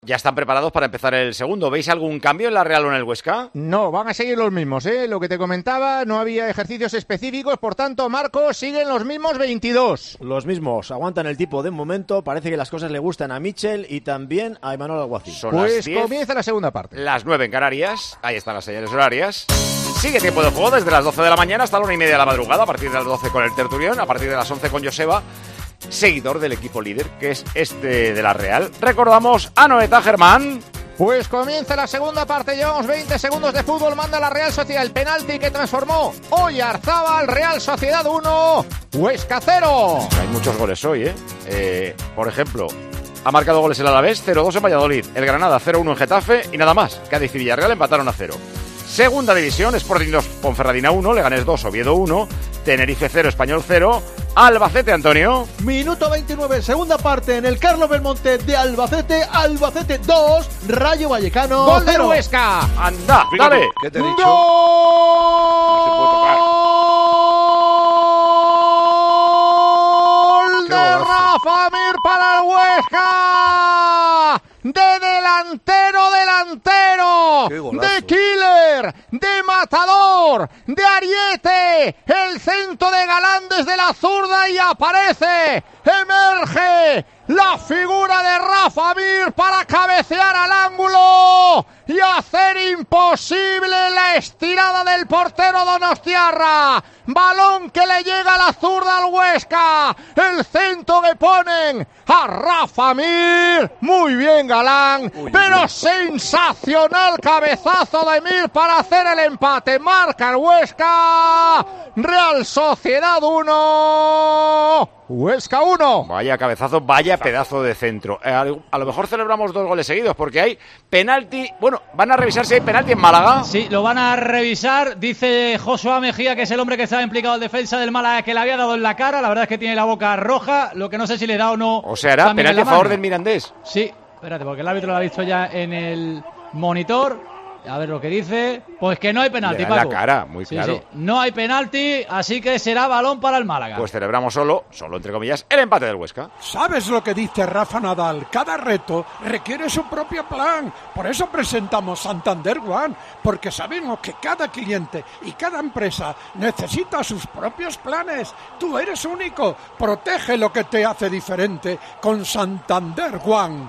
Ya están preparados para empezar el segundo. ¿Veis algún cambio en la Real o en el Huesca? No, van a seguir los mismos, ¿eh? Lo que te comentaba, no había ejercicios específicos, por tanto, Marcos, siguen los mismos 22. Los mismos, aguantan el tipo de momento, parece que las cosas le gustan a Michel y también a Imanol Alguacil. Pues comienza la segunda parte. Las 9 en Canarias, ahí están las señales horarias. Sigue tiempo de juego desde las 12 de la mañana hasta la 1:30 de la madrugada, a partir de las 12 con el Tertulión, a partir de las 11 con Joseba, seguidor del equipo líder, que es este de la Real. Recordamos a Noeta, Germán. Pues comienza la segunda parte, llevamos 20 segundos de fútbol, manda la Real Sociedad el penalti que transformó Oyarzábal, Real Sociedad 1, Huesca 0. Hay muchos goles hoy, por ejemplo, ha marcado goles el Alavés, 0-2 en Valladolid, el Granada 0-1 en Getafe y nada más. Cádiz y Villarreal empataron a 0. Segunda división, Sporting 2, Ponferradina 1, Leganés 2, Oviedo 1, Tenerife 0, Español 0, Albacete, Antonio. Minuto 29, segunda parte en el Carlos Belmonte de Albacete, Albacete 2, Rayo Vallecano Gol de 0. Huesca. Anda, dale. ¿Qué te he dicho? ¡Gol! No se puede tocar. ¡Gol de Rafa Mir para el Huesca! De delantero, de killer, de matador, de ariete, el centro de Galán desde la zurda y aparece, emerge la figura de Rafa Mir para cabecear al ángulo y hacer imposible la estirada del portero donostiarra. Balón que le llega a la zurda al Huesca, el centro que ponen a Rafa Mir, muy bien Galán, pero sensacional cabezazo de Mir para hacer el empate, marca el Huesca, Real Sociedad 1, Huesca 1. Vaya cabezazo, vaya pedazo de centro. A lo mejor celebramos 2 goles seguidos porque hay penalti. Bueno, van a revisar si hay penalti en Málaga. Sí, lo van a revisar. Dice Josué Mejía, que es el hombre que estaba implicado en defensa del Málaga, que le había dado en la cara. La verdad es que tiene la boca roja. Lo que no sé si le da o no. O sea, ¿era penalti a favor del Mirandés? Sí, espérate, porque el árbitro lo ha visto ya en el monitor. A ver lo que dice. Pues que no hay penalti, Paco. La cara, muy claro. Sí. No hay penalti, así que será balón para el Málaga. Pues celebramos solo entre comillas, el empate del Huesca. ¿Sabes lo que dice Rafa Nadal? Cada reto requiere su propio plan. Por eso presentamos Santander One, porque sabemos que cada cliente y cada empresa necesita sus propios planes. Tú eres único. Protege lo que te hace diferente con Santander One.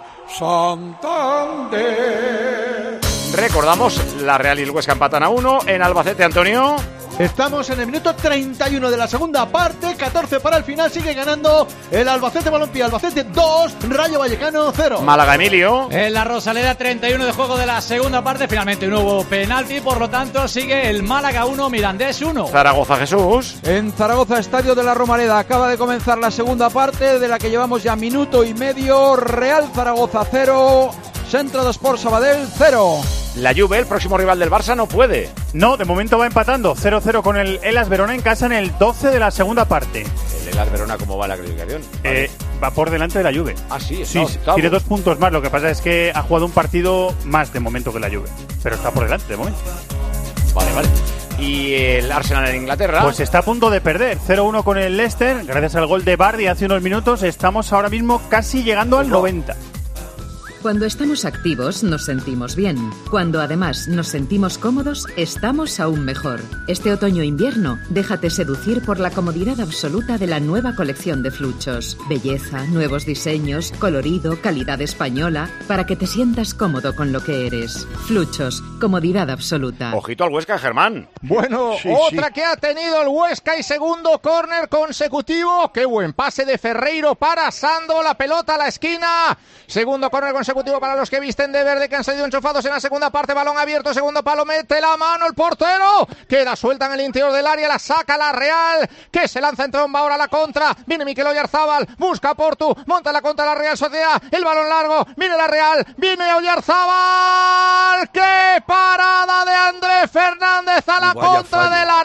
Santander. Recordamos, la Real y el Huesca empatan a 1 en Albacete, Antonio. Estamos en el minuto 31 de la segunda parte, 14 para el final, sigue ganando el Albacete Balompié, Albacete 2, Rayo Vallecano 0. Málaga, Emilio. En la Rosaleda, 31 de juego de la segunda parte, finalmente no hubo penalti, por lo tanto sigue el Málaga 1, Mirandés 1. Zaragoza, Jesús. En Zaragoza, Estadio de la Romareda, acaba de comenzar la segunda parte, de la que llevamos ya minuto y medio. Real Zaragoza 0, Centro de Sport Sabadell 0. La Juve, el próximo rival del Barça, no puede. No, de momento va empatando 0-0 con el Hellas Verona en casa en el 12 de la segunda parte. ¿El Hellas Verona cómo va la clasificación? Vale. Va por delante de la Juve. Ah, sí, sí, tiene 2 puntos más. Lo que pasa es que ha jugado un partido más de momento que la Juve, pero está por delante de momento. Vale. ¿Y el Arsenal en Inglaterra? Pues está a punto de perder 0-1 con el Leicester. Gracias al gol de Vardy hace unos minutos, estamos ahora mismo casi llegando al 90. Cuando estamos activos nos sentimos bien. Cuando además nos sentimos cómodos, estamos aún mejor. Este otoño-invierno, déjate seducir por la comodidad absoluta de la nueva colección de Fluchos. Belleza, nuevos diseños, colorido, calidad española, para que te sientas cómodo con lo que eres. Fluchos, comodidad absoluta. Ojito al Huesca, Germán. Bueno, otra que ha tenido el Huesca y segundo córner consecutivo. Qué buen pase de Ferreiro para Sando, la pelota a la esquina. Segundo córner consecutivo para los que visten de verde, que han salido enchufados en la segunda parte. Balón abierto, segundo palo, mete la mano el portero, queda suelta en el interior del área, la saca la Real, que se lanza en tromba ahora la contra. Viene Mikel Oyarzábal, busca a Portu, monta la contra la Real Sociedad, el balón largo, viene la Real, viene Oyarzábal, qué parada de Andrés Fernández a la contra de la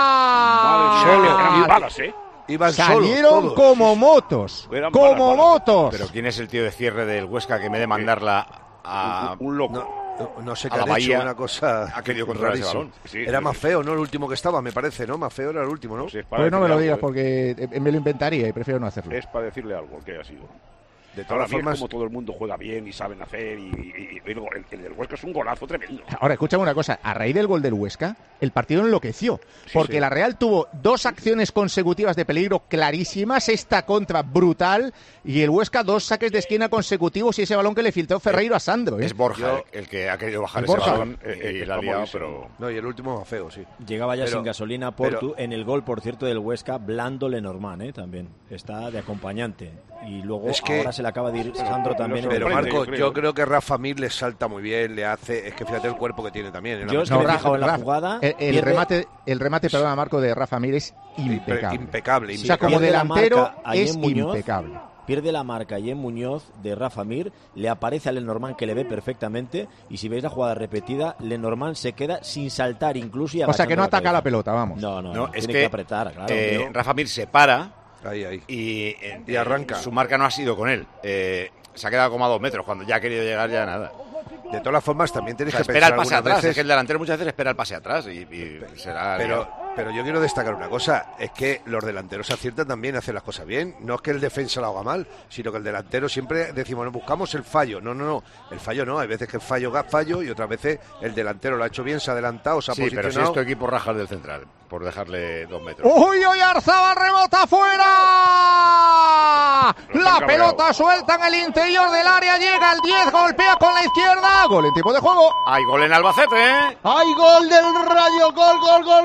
Real. Salieron como motos. Pero ¿quién es el tío de cierre del Huesca que me de mandarla a un loco? No sé qué ha hecho, una cosa. Ha querido controlar ese balón. Era más feo, ¿no? El último que estaba, me parece, ¿no? Más feo era el último, ¿no? Pues no me lo digas porque me lo inventaría y prefiero no hacerlo. Es para decirle algo que haya sido. De Ahora todas bien, formas, como todo el mundo juega bien y saben hacer, y el del Huesca es un golazo tremendo. Ahora, escúchame una cosa. A raíz del gol del Huesca, el partido enloqueció. Porque la Real tuvo 2 acciones consecutivas de peligro clarísimas. Esta contra brutal. Y el Huesca 2 saques de esquina consecutivos. Y ese balón que le filtró Ferreiro a Sandro. Es Borja el que ha querido bajar ese balón y la ha liado, pero... No, y el último más feo, sí. Llegaba ya sin gasolina Portu. En el gol, por cierto, del Huesca, Blando Lenormand, también. Está de acompañante. Y luego ahora se le acaba de ir Sandro también. Pero Marco, yo creo que Rafa Mir le salta muy bien, le hace... Es que fíjate el cuerpo que tiene también. Yo es que me he fijado en la jugada. El remate, perdona Marco, de Rafa Mir es impecable. Impecable. O sea, como delantero es impecable. Pierde la marca y en Muñoz de Rafa Mir, le aparece a Lenormand que le ve perfectamente, y si veis la jugada repetida, Lenormand se queda sin saltar incluso. O sea, que no ataca la pelota, vamos. No, es que apretar, claro. Rafa Mir se para ahí. Y arranca. Su marca no ha sido con él. Se ha quedado como a 2 metros, cuando ya ha querido llegar ya nada. De todas formas, también tenéis que espera pensar el pase atrás, veces... es que el delantero muchas veces espera el pase atrás y será... Pero yo quiero destacar una cosa, es que los delanteros aciertan también a hacer las cosas bien. No es que el defensa lo haga mal, sino que el delantero siempre decimos, no, buscamos el fallo. No, el fallo no. Hay veces que el fallo y otras veces el delantero lo ha hecho bien, se ha adelantado, se ha posicionado. Pero si es tu equipo rajas del central, por dejarle 2 metros. ¡Uy, Oyarzabal remota fuera! La pelota suelta en el interior del área, llega el 10, golpea con la izquierda. Gol en tiempo de juego. Hay gol en Albacete, ¿eh? Hay gol del Rayo, gol.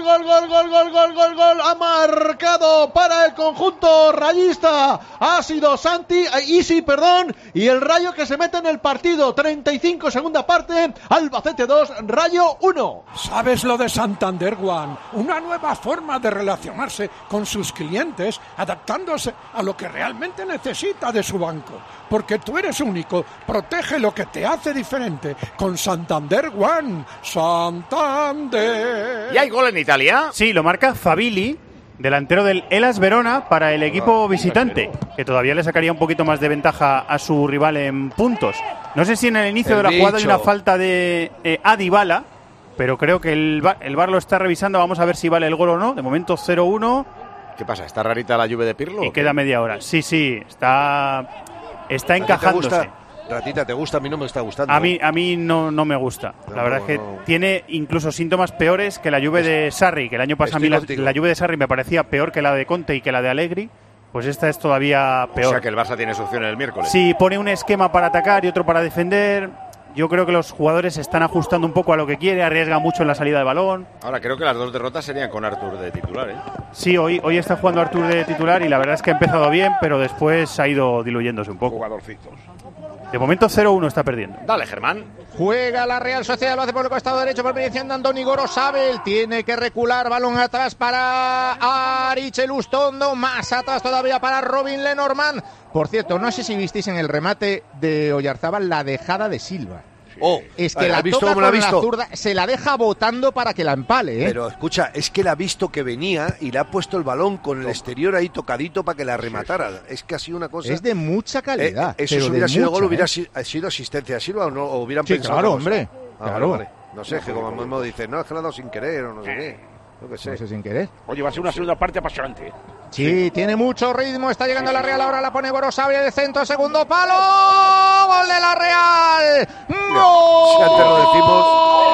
Ha marcado para el conjunto rayista. Ha sido Isi, y el Rayo que se mete en el partido. 35 segunda parte, Albacete 2, Rayo 1. ¿Sabes lo de Santander One? Una nueva forma de relacionarse con sus clientes, adaptándose a lo que realmente necesita de su banco. Porque tú eres único, protege lo que te hace diferente con Santander One. Santander. ¿Y hay gol en Italia? Sí, lo marca Fabili, delantero del Hellas Verona para el equipo visitante, que todavía le sacaría un poquito más de ventaja a su rival en puntos. No sé si en el inicio de la jugada hay una falta de Dybala, pero creo que el VAR lo está revisando. Vamos a ver si vale el gol o no. De momento 0-1. ¿Qué pasa? ¿Está rarita la Juve de Pirlo? Y queda media hora. Sí, está encajándose. Ratita, ¿te gusta? A mí no me está gustando. A mí no me gusta. La verdad es que tiene incluso síntomas peores que la Juve de Sarri, que el año pasado a mí la Juve de Sarri me parecía peor que la de Conte y que la de Allegri. Pues esta es todavía peor. O sea que el Barça tiene su opción el miércoles. Sí, pone un esquema para atacar y otro para defender. Yo creo que los jugadores se están ajustando un poco a lo que quiere, arriesga mucho en la salida de balón. Ahora creo que las 2 derrotas serían con Artur de titular, ¿eh? Sí, hoy está jugando Artur de titular y la verdad es que ha empezado bien, pero después ha ido diluyéndose un poco. Jugadorcitos. De momento 0-1 está perdiendo. Dale, Germán. Juega la Real Sociedad, lo hace por el costado derecho por mediación de Andoni Gorosabel. Tiene que recular, balón atrás para Ariche Lustondo, más atrás todavía para Robin Lenormand. Por cierto, no sé si visteis en el remate de Oyarzabal la dejada de Silva. Es que la toca con la zurda, se la deja botando para que la empale, ¿eh? Pero escucha, es que la ha visto que venía y le ha puesto el balón con el exterior ahí tocadito para que la rematara. Es que ha sido una cosa... Es de mucha calidad. Eso si hubiera sido gol, hubiera sido asistencia a Silva o no, o hubieran pensado... Claro, hombre. Claro. Vale. No sé, que como mismo dicen, no, es que la ha dado sin querer o no sé qué. Yo qué sé. No sé, sin querer. Oye, va a ser una segunda parte apasionante. Sí, tiene mucho ritmo, está llegando la Real, ahora la pone Gorosabel de centro, segundo palo, gol de la Real, ¡gol! Si antes lo decimos...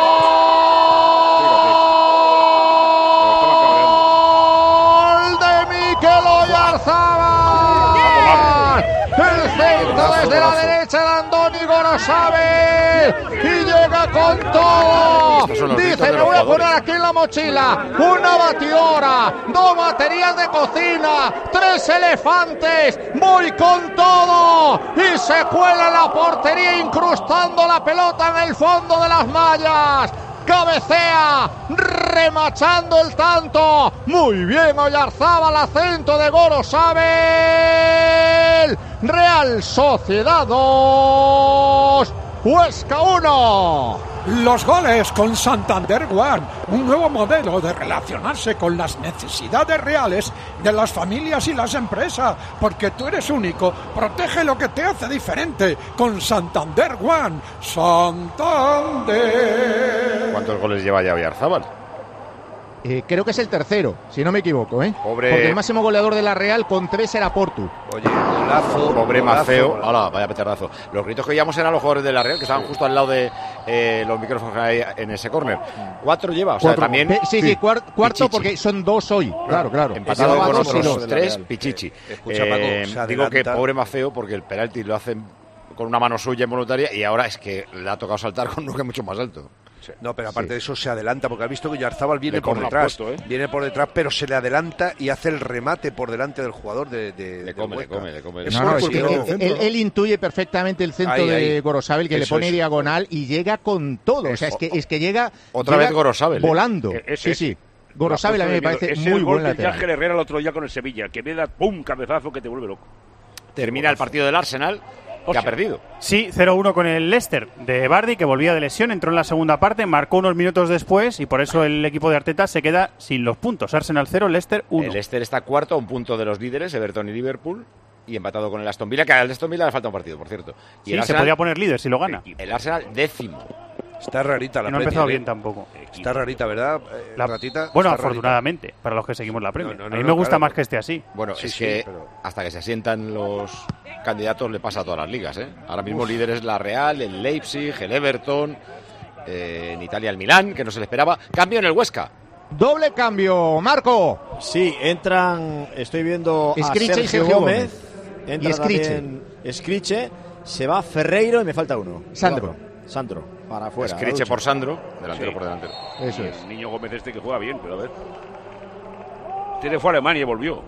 ¡Gol de Mikel Oyarzabal! El centro desde la derecha de Andoni Gorosabel y llega con todo. Dice, me voy a poner aquí en la mochila una batidora, 2 baterías de cocina, 3 elefantes, voy con todo y se cuela la portería incrustando la pelota en el fondo de las mallas. Cabecea, remachando el tanto. Muy bien Oyarzabal, acento de Gorosabel. Real Sociedad 2, Huesca 1. Los goles con Santander One, un nuevo modelo de relacionarse con las necesidades reales de las familias y las empresas, porque tú eres único, protege lo que te hace diferente con Santander One. Santander. ¿Cuántos goles lleva ya Oyarzabal? Creo que es el tercero, si no me equivoco, ¿eh? Pobre... Porque el máximo goleador de la Real con 3 era Portu. Oye, golazo. Pobre golazo, Maceo. golazo. Hola, vaya petardazo. Los gritos que oíamos eran los jugadores de la Real, que estaban justo al lado de los micrófonos que hay en ese córner. 4 lleva, o sea, 4. también... Sí, cuarto Pichichi. porque son 2 hoy. Claro. Empatado con dos y otros dos. 3, Pichichi. Escucha, Paco, digo que pobre Maceo, porque el penalti lo hacen con una mano suya involuntaria y ahora es que le ha tocado saltar con uno que es mucho más alto. No, pero aparte de eso se adelanta, porque ha visto que Yarzábal viene por detrás. Viene por detrás, pero se le adelanta y hace el remate por delante del jugador le come. Él intuye perfectamente el centro de Gorosabel, que le pone diagonal y llega con todo. O sea, es que llega otra vez Gorosabel volando. Sí. Gorosabel a mí me parece muy buen lateral. Es el gol de Ángel Herrera el otro día con el Sevilla, que me da pum, cabezazo que te vuelve loco. Termina el partido del Arsenal, que ha perdido. Sí, 0-1 con el Leicester de Vardy, que volvía de lesión, entró en la segunda parte, marcó unos minutos después y por eso el equipo de Arteta se queda sin los puntos. Arsenal 0, Leicester 1. El Leicester está cuarto a un punto de los líderes, Everton y Liverpool, y empatado con el Aston Villa, que al Aston Villa le falta un partido, por cierto. Y sí, Arsenal, se podría poner líder si lo gana. El Arsenal 10º. Está rarita la Premier. No ha empezado bien tampoco. Está rarita, ¿verdad? La ratita. Bueno, afortunadamente, para los que seguimos la Premier. A mí me gusta más que esté así. Bueno, hasta que se asientan los candidatos le pasa a todas las ligas, ¿eh? Ahora mismo líder es la Real, el Leipzig, el Everton, en Italia el Milán, que no se le esperaba. Cambio en el Huesca. Doble cambio, Marco. Sí, entran, estoy viendo a Sergio Gómez. Entra también Escriche, se va Ferreiro y me falta uno. Sandro, para afuera. Escriche por Sandro, delantero por delantero. Eso es. El niño Gómez que juega bien, pero a ver. Este fue a Alemania y volvió.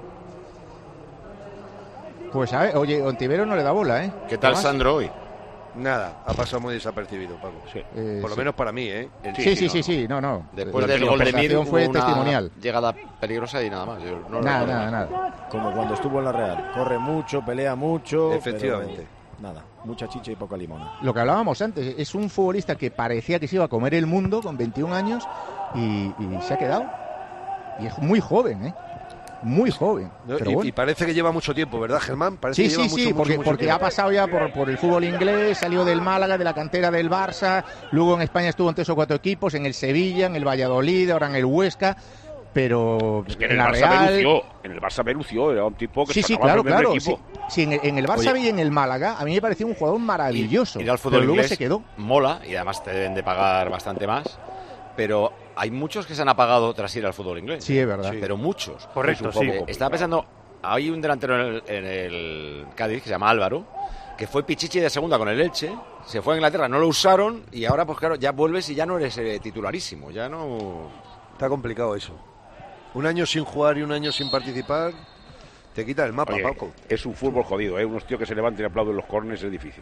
Pues a ver, oye, Ontivero no le da bola, ¿eh? ¿Qué tal Sandro hoy? Nada, ha pasado muy desapercibido, Paco. Por lo menos para mí, ¿eh? Sí, no. Después del gol de Mir fue testimonial. Llegada peligrosa y nada más. Nada. Como cuando estuvo en la Real. Corre mucho, pelea mucho. Efectivamente. Nada, mucha chicha y poca limona. Lo que hablábamos antes, es un futbolista que parecía que se iba a comer el mundo con 21 años y se ha quedado. Y es muy joven, ¿eh? Muy joven. Y parece que lleva mucho tiempo, ¿verdad, Germán? Parece que lleva mucho porque tiempo. ha pasado ya por el fútbol inglés, salió del Málaga, de la cantera del Barça, luego en España estuvo en 3 o 4 equipos, en el Sevilla, en el Valladolid, ahora en el Huesca. Pero es que en la el Barça me lució, era un tipo que claro. Sí, en el Barça y en el Málaga a mí me pareció un jugador maravilloso. Ir al fútbol pero inglés luego se quedó. Mola y además te deben de pagar bastante más. Pero hay muchos que se han apagado tras ir al fútbol inglés. Sí, es verdad. Pero muchos. Correcto, sí. Estaba pensando, hay un delantero en el Cádiz que se llama Álvaro, que fue Pichichi de segunda con el Elche, se fue a Inglaterra, no lo usaron y ahora pues claro, ya vuelves y ya no eres titularísimo, ya no... Está complicado eso. Un año sin jugar y un año sin participar te quita el mapa, Paco. Es un fútbol jodido, ¿eh? Unos tíos que se levantan y aplauden los corners es difícil.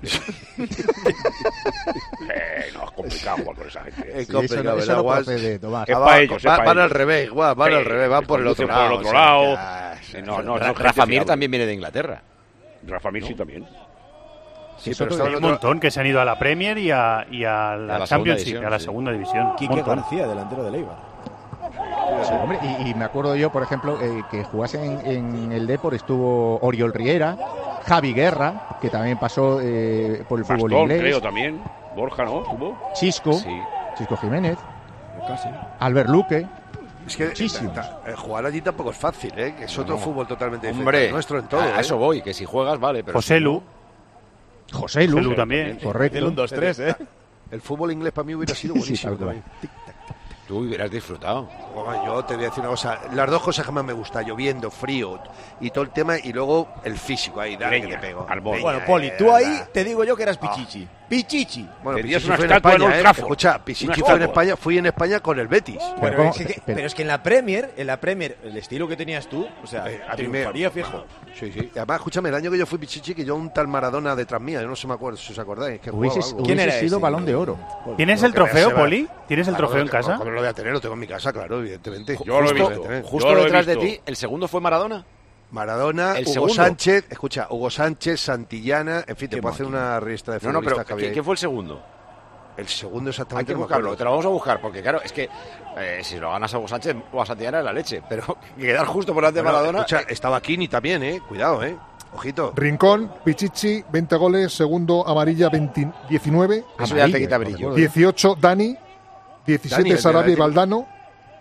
No, es complicado jugar con esa gente. Es complicado, eso no procede, Tomás. Es para ellos, van al revés, van al revés, van por el otro lado. Rafa Mir también viene de Inglaterra. Rafa Mir sí también. Sí, pero hay un montón que se han ido a la Premier y a la Championship, a la segunda división. Quique García, delantero de Eibar. Sí, hombre, y me acuerdo yo, por ejemplo, que jugase en el Depor estuvo Oriol Riera, Javi Guerra, que también pasó por el fútbol inglés. Creo también. Borja, ¿no? ¿Tuvo? Chisco Jiménez, Albert Luque. Es que jugar allí tampoco es fácil, ¿eh? Que es otro fútbol totalmente diferente. Hombre, nuestro en todo. A eso voy, que si juegas, vale. Pero José Lu también. Correcto. El 1-2-3, ¿eh? El fútbol inglés para mí hubiera sido buenísimo. Tú hubieras disfrutado. Yo te voy a decir una cosa. Las dos cosas que más me gustan, lloviendo, frío y todo el tema, y luego el físico ahí, dale que te pego. Bueno, Poli, tú ahí te digo yo que eras Pichichi. Pichichi. Bueno, Pichichi fue en España, escucha, Pichichi fue en España, fui en España con el Betis. Pero es que en la Premier, el estilo que tenías tú, o sea, triunfaría fijo. Sí. Además, escúchame, el año que yo fui Pichichi, que yo un tal Maradona detrás mía, yo no se me acuerdo, si os acordáis. Que ¿Quién era sido Balón de Oro? ¿Tienes el trofeo, Poli? ¿Tienes el trofeo en casa? ¿Cómo lo voy a tener? Lo tengo en mi casa, claro, evidentemente. Yo lo he visto. Justo detrás de ti, ¿el segundo fue Maradona? Hugo Sánchez, escucha, Hugo Sánchez, Santillana, en fin, te puedo hacer una registra de futbolistas que había. ¿Quién fue el segundo? El segundo exactamente. Hay que buscarlo, te lo vamos a buscar, porque claro, es que si lo ganas a Hugo Sánchez o a Santillana es la leche, pero quedar justo por delante de Maradona... Escucha, estaba Kini también, cuidado, ojito. Rincón, Pichichi, 20 goles, segundo amarilla 19. Eso ya te quita brillo. 18 Dani, 17 Sarabia y Valdano.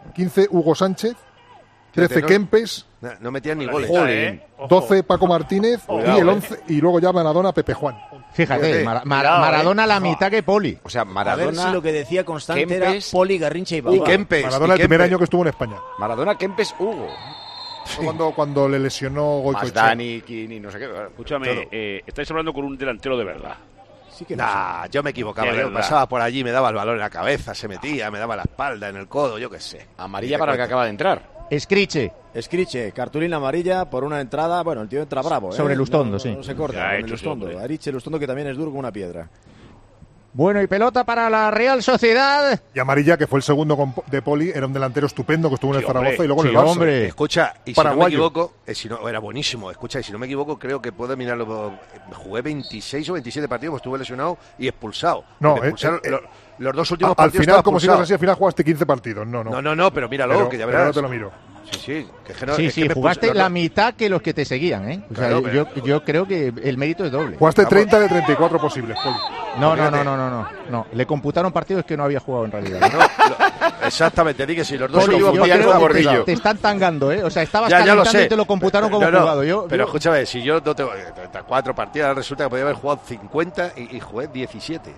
15 Hugo Sánchez, 13 Kempes. No metían ni goles. 12 Paco Martínez y el 11 y luego ya Maradona, Pepe Juan. Fíjate, Maradona la mitad que Poli. O sea, Maradona. A ver si lo que decía Constante Kempes, era Poli, Garrincha y Bauer. Kempes. Maradona el primer año que estuvo en España. Maradona, Kempes, Hugo. Cuando le lesionó Goicoechea. Dani, Kini, no sé qué. Escúchame, estáis hablando con un delantero de verdad. Sí que yo me equivocaba. Yo pasaba por allí, me daba el balón en la cabeza, se metía, me daba la espalda, en el codo, yo qué sé. Amarilla para el que acaba de entrar. Escriche, cartulina amarilla por una entrada. Bueno, el tío entra bravo. Sobre Lustondo, sí. No se corta, con el Lustondo. Ariche Lustondo, que también es duro como una piedra. Bueno, y pelota para la Real Sociedad. Y amarilla, que fue el segundo de Poli, era un delantero estupendo que estuvo en el Zaragoza y luego en el Barça. Escucha, y si no me equivoco, era buenísimo. Escucha, y si no me equivoco, creo que puedo mirarlo. Jugué 26 o 27 partidos, estuve lesionado y expulsado. No, los dos últimos al partidos. Al final, como si fuera así, al final jugaste 15 partidos. No, pero míralo, que ya verás. Pero no te lo miro. Sí, jugaste la mitad que los que te seguían, ¿eh? O sea, claro, yo creo que el mérito es doble. Jugaste 30 de 34 posibles, Poli. No. Le computaron partidos que no había jugado en realidad. Exactamente, di que sí, los dos últimos partidos te están tangando, ¿eh? O sea, estabas calentando y te lo computaron como jugado. Pero escúchame, si yo no tengo 34 partidas, resulta que podía haber jugado 50 y jugué 17.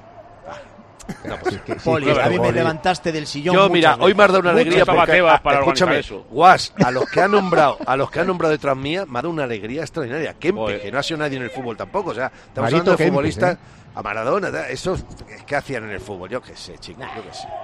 Poli, a mí me levantaste del sillón. Yo, mira, hoy me ha dado una alegría porque, escúchame, Guas, a los que han nombrado detrás mía, me ha dado una alegría extraordinaria. Kempe, que no ha sido nadie en el fútbol tampoco, o sea, estamos hablando de futbolistas, a Maradona, eso, ¿qué hacían en el fútbol? Yo qué sé, chicos, yo qué sé.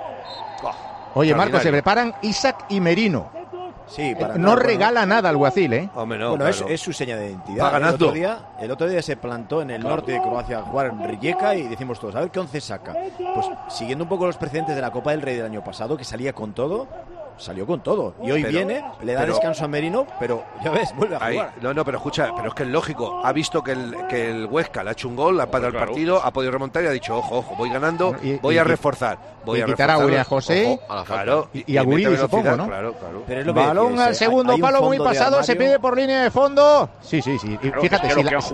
Oye, Marco, se preparan Isaac y Merino. Sí, no regala nada al Alguacil, ¿eh? Hombre, no, bueno, claro. es su seña de identidad. El otro día se plantó en el norte de Croacia a jugar en Rijeka y decimos todos, a ver qué 11 saca. Pues siguiendo un poco los precedentes de la Copa del Rey del año pasado, que salía con todo, salió con todo. Y hoy le da descanso a Merino, pero ya ves, vuelve a jugar. No, pero escucha, pero es que es lógico. Ha visto que el Huesca le ha hecho un gol, ha empatado el partido, ha podido remontar y ha dicho, ojo, voy ganando, voy a reforzar. Voy a quitar a William José y a Guridi, supongo, ¿no? Claro. Pero es lo balón al segundo palo muy pasado, se pide por línea de fondo. Sí. Claro, fíjate,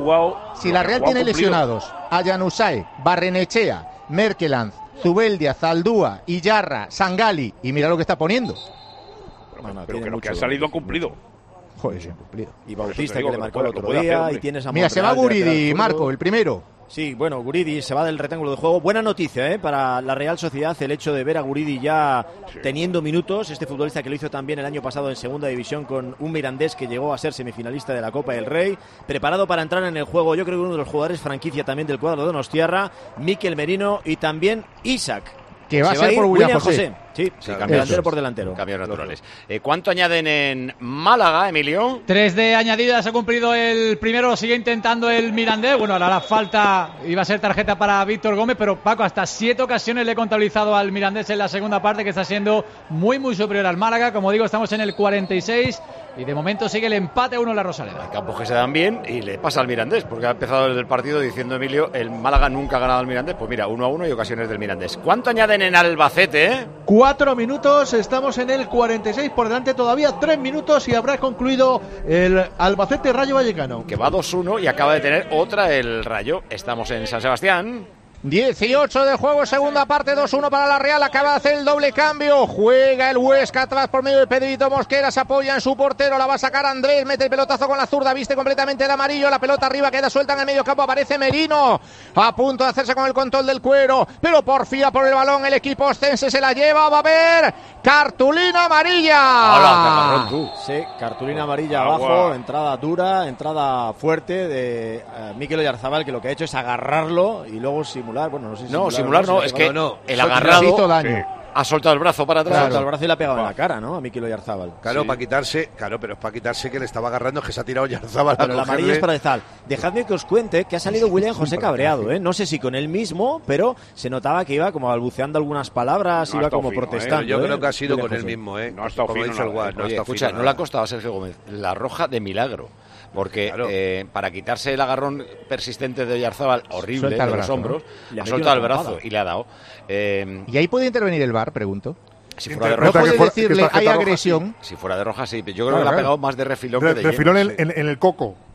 si la Real tiene lesionados a Januzaj, Barrenechea, Merkeland, Zubeldia, Zaldúa, Iyarra, Sangali, y mira lo que está poniendo. Pero que lo que ha salido ha cumplido. Joder, sí, ha cumplido. Y Bautista, que le marcó el otro día, y tienes a Mira, se va Guridi, Marco, el primero. Sí, bueno, Guridi se va del rectángulo de juego. Buena noticia para la Real Sociedad, el hecho de ver a Guridi ya teniendo minutos. Este futbolista que lo hizo también el año pasado en segunda división con un Mirandés que llegó a ser semifinalista de la Copa del Rey. Preparado para entrar en el juego, yo creo que uno de los jugadores franquicia también del cuadro de Donostiarra, Mikel Merino y también Isaac. Que va a ser por William José. Sí, delantero por delantero. Cambios naturales. ¿Cuánto añaden en Málaga, Emilio? 3 de añadidas, ha cumplido el primero, lo sigue intentando el Mirandés. Bueno, ahora la falta iba a ser tarjeta para Víctor Gómez, pero Paco, hasta 7 ocasiones le he contabilizado al Mirandés en la segunda parte, que está siendo muy superior al Málaga. Como digo, estamos en el 46 y de momento sigue el empate 1 en la Rosaleda. Campos que se dan bien y le pasa al Mirandés, porque ha empezado desde el partido diciendo Emilio, el Málaga nunca ha ganado al Mirandés. Pues mira, 1-1 y ocasiones del Mirandés. ¿Cuánto añaden en Albacete? 4 minutos, estamos en el 46, por delante todavía 3 minutos y habrá concluido el Albacete Rayo Vallecano. Que va 2-1 y acaba de tener otra el Rayo. Estamos en San Sebastián. 18 de juego, segunda parte, 2-1 para la Real, acaba de hacer el doble cambio, juega el Huesca atrás por medio de Pedrito Mosquera, se apoya en su portero, la va a sacar Andrés, mete el pelotazo con la zurda, viste completamente de amarillo, la pelota arriba, queda suelta en el medio campo, aparece Merino, a punto de hacerse con el control del cuero, pero porfía por el balón, el equipo ostense se la lleva, va a haber cartulina amarilla. Hola, tú. Sí, cartulina amarilla abajo, entrada dura, entrada fuerte de Mikel Oyarzabal, que lo que ha hecho es agarrarlo y luego simular. Bueno, no sé si simular no, es que el agarrado daño. Ha soltado el brazo para atrás. Ha soltado el brazo y le ha pegado en la cara, ¿no? A Mikel Oyarzabal. Claro, para quitarse, pero es para quitarse que le estaba agarrando, es que se ha tirado Oyarzabal. Pero la amarilla es para Dezal. Dejadme que os cuente que ha salido William José cabreado, ¿eh? No sé si con él mismo, pero se notaba que iba como balbuceando algunas palabras, iba como protestando. Yo creo que ha sido con él mismo, No ha estado como fino. Dice el Guas, escucha, no le ha costado a Sergio Gómez la roja de milagro. Porque para quitarse el agarrón persistente de Oyarzabal, horrible, de los hombros, ha soltado el brazo y le ha dado. ¿Y ahí puede intervenir el VAR, pregunto? Si fuera de roja, ¿no puede decirle hay agresión? Si fuera de roja, sí. Yo creo que le ha pegado más de refilón que de refilón en el coco.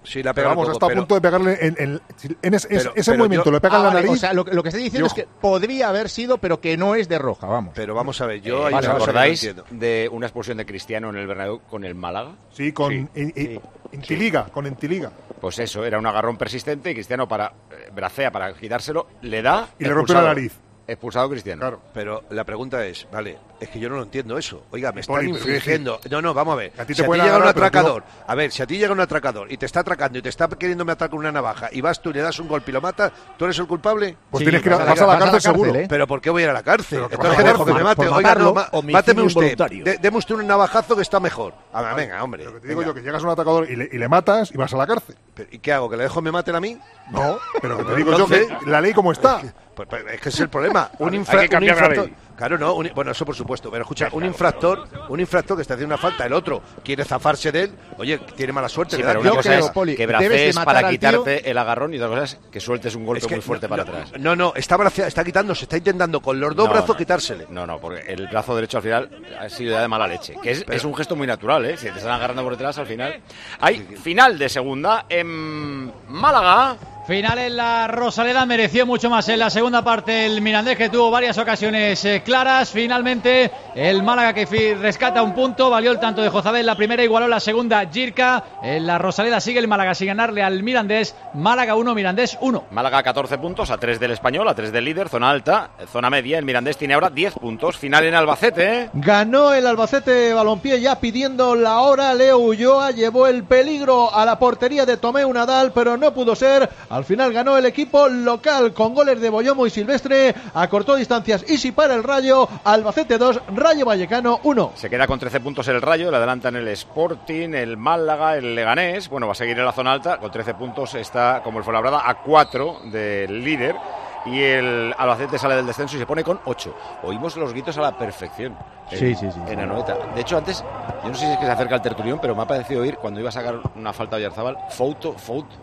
Sí, la pero vamos, está a punto de pegarle en ese movimiento, le pega en la nariz. O sea, lo que estoy diciendo es que podría haber sido, pero que no es de roja, vamos. Pero vamos a ver, yo ¿os acordáis de una expulsión de Cristiano en el Bernabéu con el Málaga? Sí, con Intiliga. Pues eso, era un agarrón persistente y Cristiano bracea para quitárselo, le da y le rompió la nariz. Expulsado Cristiano. Claro. Pero la pregunta es, vale, es que yo no lo entiendo eso. Oiga, me están infringiendo. No, vamos a ver. Si a ti llega un atracador, si a ti llega un atracador y te está atracando y te está queriendo matar con una navaja y vas tú y le das un golpe y lo matas, ¿tú eres el culpable? Pues tienes que ir a la cárcel seguro. Pero ¿por qué voy a ir a la cárcel? Entonces que me mate. Oiga, no, máteme usted. Deme usted un navajazo que está mejor. Venga, hombre. Pero te digo yo que llegas a un atracador y le matas y vas a la cárcel. ¿Y qué hago? ¿Que le dejo me maten a mí? No, pero que te digo yo que la ley como está. Pues es que es el problema. Hay que cambiar la ley. Claro, no, bueno, eso por supuesto, pero escucha, un infractor que está haciendo una falta, el otro quiere zafarse de él, oye, tiene mala suerte. Sí, pero una cosa es que bracees para quitarte el agarrón y otra cosa es que sueltes un golpe muy fuerte para atrás. No, está quitándose, está intentando con los dos brazos quitársele. No, porque el brazo derecho al final ha sido ya de mala leche, que es un gesto muy natural, ¿eh? Si te están agarrando por detrás al final. Hay final de segunda en Málaga. Final en la Rosaleda, mereció mucho más en la segunda parte el Mirandés, que tuvo varias ocasiones claras. Finalmente el Málaga que rescata un punto, valió el tanto de Jozabel la primera, igualó la segunda Jirka. En la Rosaleda sigue el Málaga sin ganarle al Mirandés. Málaga 1, Mirandés 1. Málaga 14 puntos, a 3 del Español, a 3 del líder, zona alta, zona media. El Mirandés tiene ahora 10 puntos. Final en Albacete. Ganó el Albacete Balompié ya pidiendo la hora. Leo Ulloa llevó el peligro a la portería de Tomeu Nadal, pero no pudo ser. Al final ganó el equipo local con goles de Boyomo y Silvestre. Acortó distancias Isi para el Rayo. Albacete 2, Rayo Vallecano 1. Se queda con 13 puntos el Rayo. Le adelantan el Sporting, el Málaga, el Leganés. Bueno, va a seguir en la zona alta. Con 13 puntos está, como el Fuenlabrada, a 4 del líder. Y el Albacete sale del descenso y se pone con 8. Oímos los gritos a la perfección. Sí. En Anoeta. De hecho, antes, yo no sé si es que se acerca el tertulión, pero me ha parecido oír cuando iba a sacar una falta a Oyarzabal, Fouto.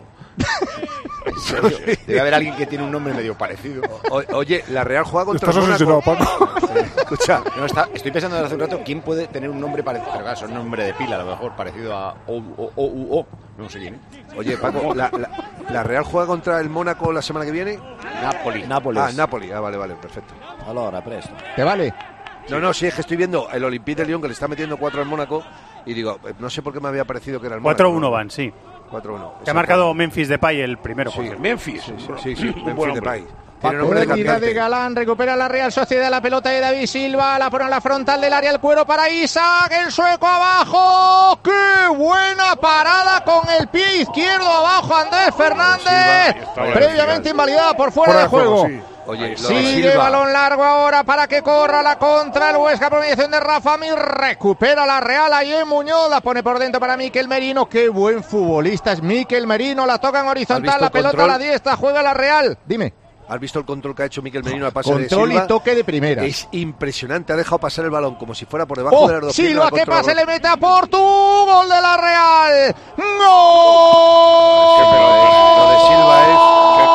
En serio, debe haber alguien que tiene un nombre medio parecido. Oye, la Real juega contra el Mónaco. Escucha, estoy pensando desde hace un rato quién puede tener un nombre parecido. Pero claro, es un nombre de pila, a lo mejor parecido a O. No sé quién. Oye, Paco, ¿la Real juega contra el Mónaco la semana que viene? Nápoles. Nápoles. Vale, perfecto. Ahora, presto. ¿Te vale? No, sí, es que estoy viendo el Olympique de Lyon que le está metiendo 4 al Mónaco y digo, no sé por qué me había parecido que era el Mónaco. 4-1 van, sí. 4-1. Que ha marcado Memphis Depay el primero. Sí, Memphis. Sí, Memphis Depay. Pérdida de Galán, recupera la Real Sociedad la pelota de David Silva, la pone a la frontal del área, el cuero para Isaac, el sueco abajo, ¡qué buena parada con el pie izquierdo abajo Andrés Fernández! Previamente invalidada por fuera de juego. Sí. Oye, sigue balón largo ahora para que corra la contra el Huesca por mediación de Rafa Mir, recupera la Real ahí en Muñoz, la pone por dentro para Mikel Merino, qué buen futbolista es Mikel Merino, la toca en horizontal, la pelota a la diestra, juega la Real, dime. ¿Has visto el control que ha hecho Mikel Merino al pase de Silva? Control y toque de primera. Es impresionante, ha dejado pasar el balón como si fuera por debajo de las dos Silva, piernas. que pase, le mete a Portu, gol de la Real. ¡Gol! Lo de Silva es...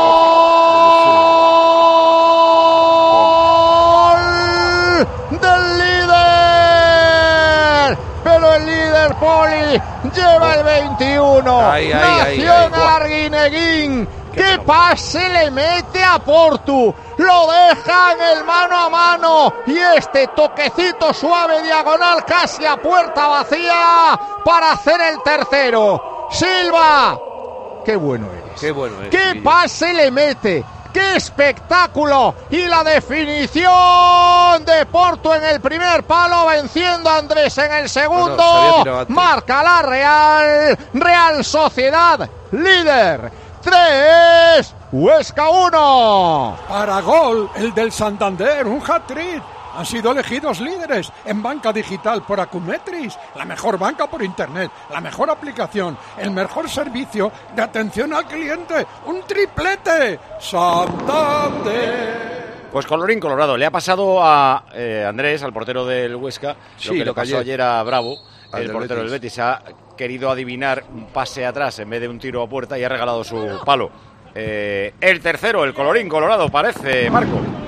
¡Del líder! Pero el líder Poli lleva el 21. Nación Arguineguín. ¡Qué pase le mete a Portu! Lo deja en el mano a mano. Y este toquecito suave diagonal casi a puerta vacía para hacer el tercero. Silva. ¡Qué bueno eres! ¡Qué pase le mete! ¡Qué espectáculo! Y la definición de Portu en el primer palo, venciendo a Andrés en el segundo. Marca la Real Sociedad, líder. 3, Huesca 1. Para gol, el del Santander, un hat-trick. Han sido elegidos líderes en banca digital por Acumetris, la mejor banca por internet, la mejor aplicación, el mejor servicio de atención al cliente. ¡Un triplete! ¡Santander! Pues colorín colorado. Le ha pasado a Andrés, al portero del Huesca, lo que le pasó ayer a Bravo, el portero del Betis. Ha querido adivinar un pase atrás en vez de un tiro a puerta y ha regalado su palo. El tercero, el colorín colorado, parece, Marco.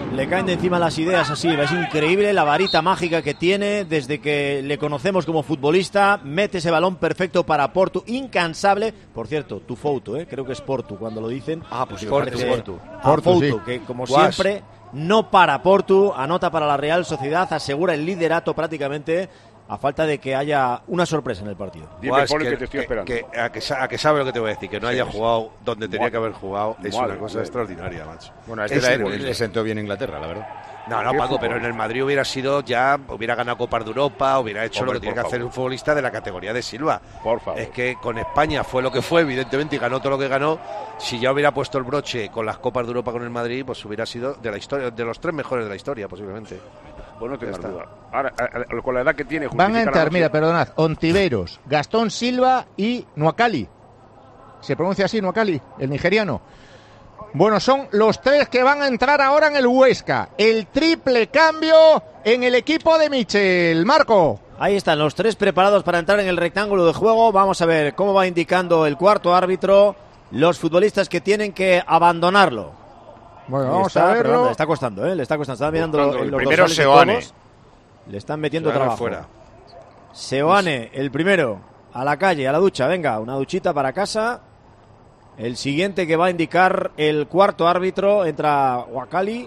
Le caen de encima las ideas así. Es increíble la varita mágica que tiene desde que le conocemos como futbolista. Mete ese balón perfecto para Portu, incansable. Por cierto, tu foto, creo que es Portu cuando lo dicen. Pues Portu, sí. que como siempre no para Portu, anota para la Real Sociedad, asegura el liderato prácticamente, a falta de que haya una sorpresa en el partido. Dime, Poli, que te estoy esperando. A que sabe lo que te voy a decir, que no haya jugado donde tenía que haber jugado, es una cosa extraordinaria, macho. Bueno, le sentó bien Inglaterra, la verdad. No, Paco, pero en el Madrid hubiera ganado Copas de Europa, hubiera hecho lo que tiene que hacer un futbolista de la categoría de Silva. Por favor. Es que con España fue lo que fue, evidentemente, y ganó todo lo que ganó. Si ya hubiera puesto el broche con las Copas de Europa con el Madrid, pues hubiera sido de la historia, de los 3 mejores de la historia, posiblemente. Pues no tengas duda. Ahora, con la edad que tiene... Van a entrar, mira, perdonad, Ontiveros, Gastón Silva y Nwakali. ¿Se pronuncia así, Nwakali, el nigeriano? Bueno, son los 3 que van a entrar ahora en el Huesca. El triple cambio en el equipo de Michel. Marco. Ahí están los 3 preparados para entrar en el rectángulo de juego. Vamos a ver cómo va indicando el cuarto árbitro los futbolistas que tienen que abandonarlo. Bueno, vamos a verlo. Le está costando, le está costando. Está mirando el primero Seoane. Le están metiendo trabajo. Fuera. Seoane, el primero, a la calle, a la ducha. Venga, una duchita para casa. El siguiente que va a indicar el cuarto árbitro, entra Nwakali.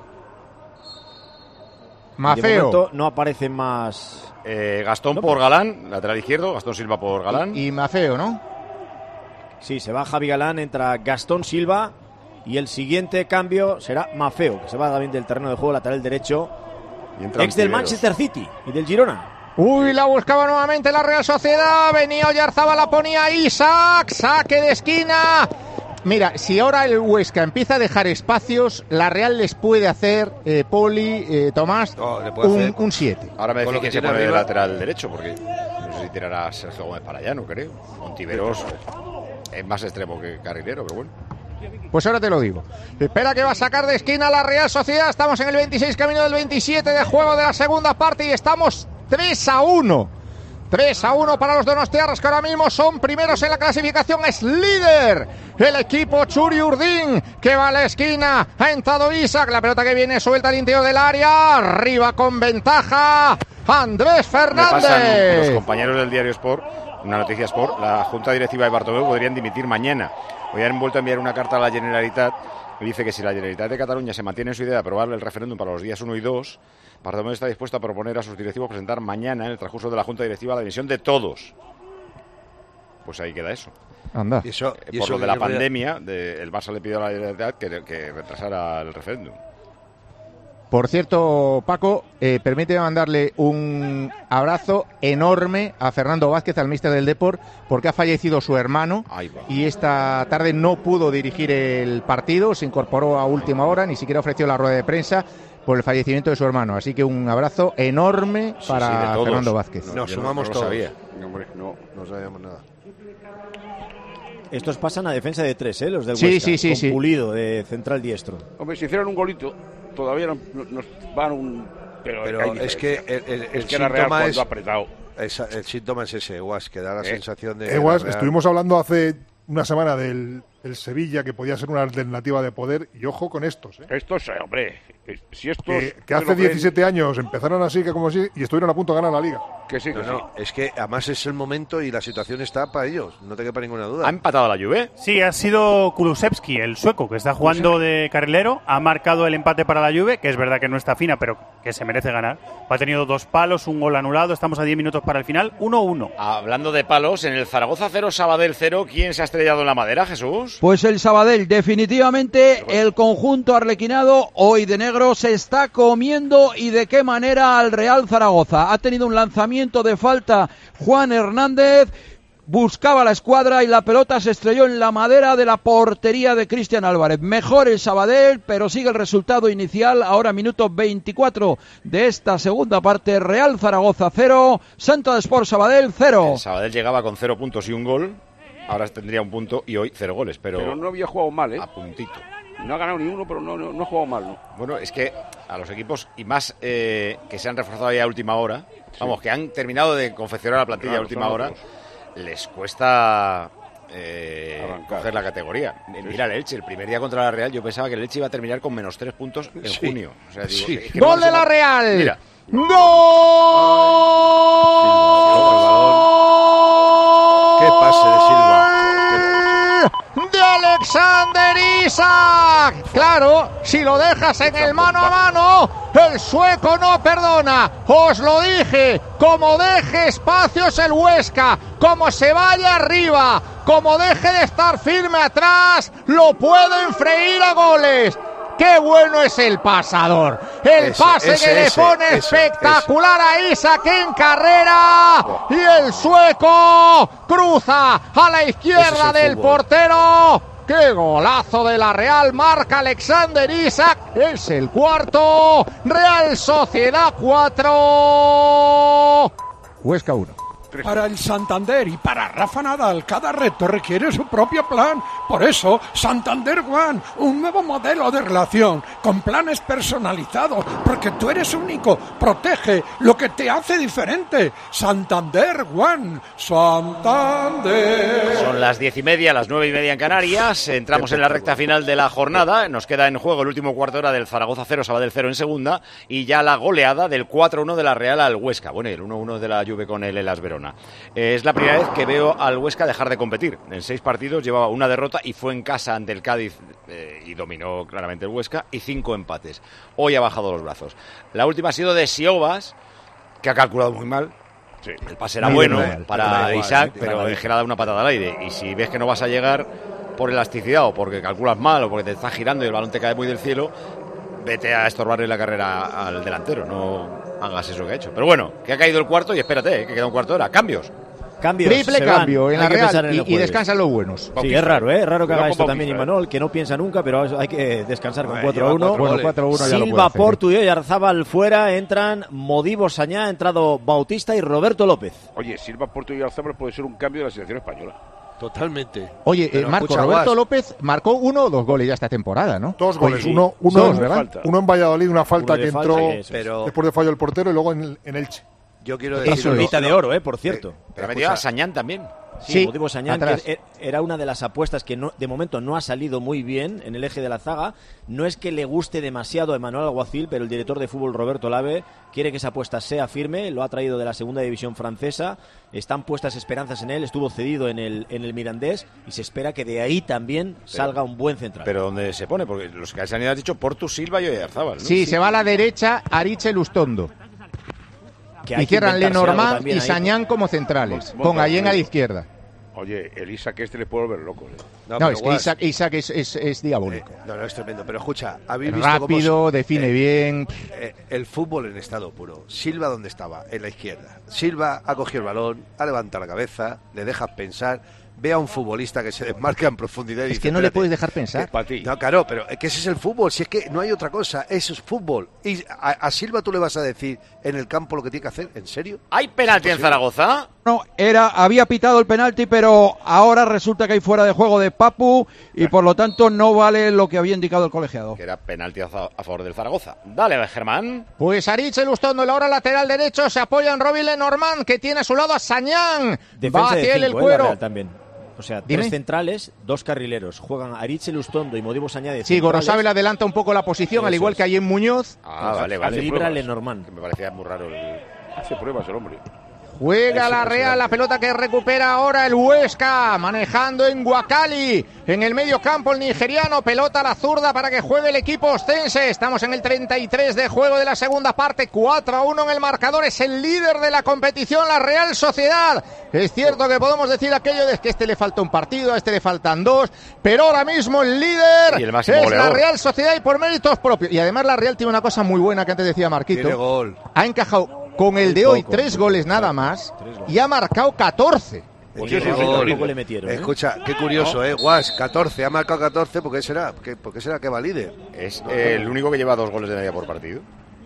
Mafeo. De momento no aparecen más. Gastón por Galán, lateral izquierdo. Gastón Silva por Galán. Y Mafeo, ¿no? Sí, se va Javi Galán, entra Gastón Silva. Y el siguiente cambio será Mafeo, que se va también del terreno de juego, lateral derecho. Ex del Manchester City y del Girona. Uy, la buscaba nuevamente la Real Sociedad. Venía Oyarzabal, la ponía Isaac. Saque de esquina. Mira, si ahora el Huesca empieza a dejar espacios, la Real les puede hacer, Poli, Tomás, un 7. Ahora me decís que se pone de lateral derecho, porque no sé si tirará Sergio Gómez para allá, no creo. Ontiveros es más extremo que carrilero, pero bueno. Pues ahora te lo digo. Espera que va a sacar de esquina la Real Sociedad. Estamos en el 26, camino del 27 de juego de la segunda parte y estamos 3-1. 3-1 para los donostiarras, que ahora mismo son primeros en la clasificación. Es líder el equipo Churi Urdín, que va a la esquina. Ha entrado Isaac, la pelota que viene suelta al interior del área. Arriba con ventaja Andrés Fernández. Me pasan los compañeros del Diario Sport, una noticia Sport. La Junta Directiva de Bartomeu podrían dimitir mañana. Hoy han vuelto a enviar una carta a la Generalitat que dice que si la Generalitat de Cataluña se mantiene en su idea de aprobar el referéndum para los días 1 y 2, Bartomeu está dispuesto a proponer a sus directivos presentar mañana, en el transcurso de la Junta Directiva, la dimisión de todos. Pues ahí queda eso. Anda. Por lo de la pandemia, el Barça le pidió a la Generalitat que retrasara el referéndum. Por cierto, Paco, permíteme mandarle un abrazo enorme a Fernando Vázquez, al míster del Depor, porque ha fallecido su hermano y esta tarde no pudo dirigir el partido, se incorporó a última hora, ni siquiera ofreció la rueda de prensa por el fallecimiento de su hermano. Así que un abrazo enorme para Fernando Vázquez. Nos sumamos todos. No sabíamos nada. Estos pasan a defensa de 3, los del Huesca, con Pulido de central diestro. Hombre, si hicieran un golito, todavía nos van un... Pero es que el síntoma es apretado. El síntoma es ese, Eguas, que da la sensación de... Eguas, estuvimos hablando hace una semana del Sevilla, que podía ser una alternativa de poder, y ojo con estos. Estos, hombre, si estos... Que hace 17 años empezaron así, que como así, y estuvieron a punto de ganar la Liga. Que sí, que sí. Es que además es el momento y la situación está para ellos, no te quepa ninguna duda. ¿Ha empatado la Juve? Sí, ha sido Kulusevski, el sueco, que está jugando de carrilero, ha marcado el empate para la Juve, que es verdad que no está fina, pero que se merece ganar. Ha tenido 2 palos, un gol anulado, estamos a 10 minutos para el final, 1-1. Hablando de palos, en el Zaragoza 0, Sabadell 0, ¿quién se ha estrellado en la madera, Jesús? Pues el Sabadell, definitivamente el conjunto arlequinado hoy de negro se está comiendo, y de qué manera, al Real Zaragoza. Ha tenido un lanzamiento de falta Juan Hernández, buscaba la escuadra y la pelota se estrelló en la madera de la portería de Cristian Álvarez. Mejor el Sabadell, pero sigue el resultado inicial. Ahora minuto 24 de esta segunda parte. Real Zaragoza 0, Centro de Sport Sabadell 0. El Sabadell llegaba con 0 puntos y un gol. Ahora tendría un punto y hoy 0 goles, pero no había jugado mal, a puntito. No ha ganado ni uno, pero no ha jugado mal, ¿no? Bueno, es que a los equipos, y más que se han reforzado ya a última hora, vamos, que han terminado de confeccionar la plantilla a última hora, les cuesta coger la categoría. Mira el Elche, el primer día contra la Real yo pensaba que el Elche iba a terminar con menos 3 puntos en junio. O sea, digo, es que ¡Gol de la Real! Mira. ¡Gol! ¡Qué pase de Silva! De Alexander Isak. Claro, si lo dejas en el mano a mano, el sueco no perdona. Os lo dije, como deje espacios el Huesca, como se vaya arriba, como deje de estar firme atrás, lo pueden freír a goles. ¡Qué bueno es el pasador! El pase que le pone espectacular a Isak en carrera. Y el sueco cruza a la izquierda del portero. ¡Qué golazo de la Real! Marca Alexander Isak. Es el cuarto. Real Sociedad 4. Huesca 1. Para el Santander y para Rafa Nadal, cada reto requiere su propio plan. Por eso, Santander One, un nuevo modelo de relación, con planes personalizados, porque tú eres único. Protege lo que te hace diferente. Santander One, Santander. Son las 10:30, las 9:30 en Canarias. Entramos en la recta final de la jornada. Nos queda en juego el último cuarto de hora del Zaragoza 0, Sabadell 0 en segunda. Y ya la goleada del 4-1 de la Real al Huesca. Bueno, y el 1-1 de la Juve con el Hellas Verona. Es la primera vez que veo al Huesca dejar de competir. En 6 partidos llevaba una derrota y fue en casa ante el Cádiz y dominó claramente el Huesca, y 5 empates. Hoy ha bajado los brazos. La última ha sido de Siobas, que ha calculado muy mal. Sí. El pase era bueno para Isaac, pero es que le ha dado una patada al aire. Y si ves que no vas a llegar por elasticidad o porque calculas mal o porque te estás girando y el balón te cae muy del cielo, vete a estorbarle la carrera al delantero. No hagas eso que ha hecho. Pero bueno, que ha caído el cuarto y espérate, que queda un cuarto de hora. Cambios. Triple cambio en la Real y descansan los buenos. Sí, es raro, ¿eh? Raro que haga esto también Imanol, que no piensa nunca, pero hay que descansar con 4-1. Bueno, 4-1 ya lo Silva, Portu y Oyarzábal fuera, entran Modibo Sañá, ha entrado Bautista y Roberto López. Oye, Silva, Portu y Oyarzábal puede ser un cambio de la selección española. Totalmente. Oye, Marco, Roberto López marcó 1 o 2 goles ya esta temporada, ¿no? 2 goles, Oye, uno en Valladolid, una falta que entró pero después de fallo del portero, y luego en Elche. Yo quiero decir... Eso es de oro, por cierto. Pero ha metido a Sañán también. Sí, Modibo Sañán, que era una de las apuestas que de momento no ha salido muy bien en el eje de la zaga. No es que le guste demasiado a Emmanuel Alguacil, pero el director de fútbol Roberto Lave quiere que esa apuesta sea firme. Lo ha traído de la segunda división francesa. Están puestas esperanzas en él. Estuvo cedido en el Mirandés y se espera que de ahí también salga un buen central. Pero ¿dónde se pone? Porque los que se han dicho Portu, Silva y Oyarzábal, ¿no? Sí, se va a la derecha Ariche Lustondo. Y cierran Lenormand y Sañán como centrales, con Allén a la izquierda. Oye, el Isaac le puede volver loco. No, es que Isaac es diabólico. No, es tremendo. Pero escucha, ¿habéis visto rápido, define bien. El fútbol en estado puro. Silva, ¿dónde estaba? En la izquierda. Silva ha cogido el balón, ha levantado la cabeza, le dejas pensar. Ve a un futbolista que se desmarca en profundidad y es dice, que no le puedes dejar pensar. No, claro, pero es que ese es el fútbol. Si es que no hay otra cosa, eso es fútbol. Y a Silva tú le vas a decir en el campo lo que tiene que hacer. ¿En serio? ¿Hay penalti en Zaragoza? No, había pitado el penalti, pero ahora resulta que hay fuera de juego de Papu y por lo tanto no vale lo que había indicado el colegiado. Que era penalti a favor del Zaragoza. Dale, Germán. Pues Ariche Lustondo en la hora lateral derecho, se apoya en Robin Lenormand, que tiene a su lado a Sañán. Defensa va hacia él el cuero. También. O sea, 3 centrales, 2 carrileros. Juegan Ariche Lustondo y Modibo Sañá de sí, Gorosabel adelanta un poco la posición, al igual que Allén Muñoz. Vale. Libra Lenormand. Que me parecía muy raro Hace pruebas el hombre. Juega la Real, la pelota que recupera ahora el Huesca, manejando en Guacali, en el medio campo el nigeriano, pelota a la zurda para que juegue el equipo ostense. Estamos en el 33 de juego de la segunda parte, 4-1 en el marcador, es el líder de la competición la Real Sociedad. Es cierto que podemos decir aquello de que a este le falta un partido, a este le faltan 2, pero ahora mismo el líder y el es goleador. La Real Sociedad y por méritos propios. Y además la Real tiene una cosa muy buena que antes decía Marquito. Tiene gol. Ha encajado con el de hoy 3 goles nada más y ha marcado 14. Le metieron, Escucha, qué curioso, Guas, 14, ha marcado 14, ¿por qué será que va líder? Es el único que lleva 2 goles de media por partido.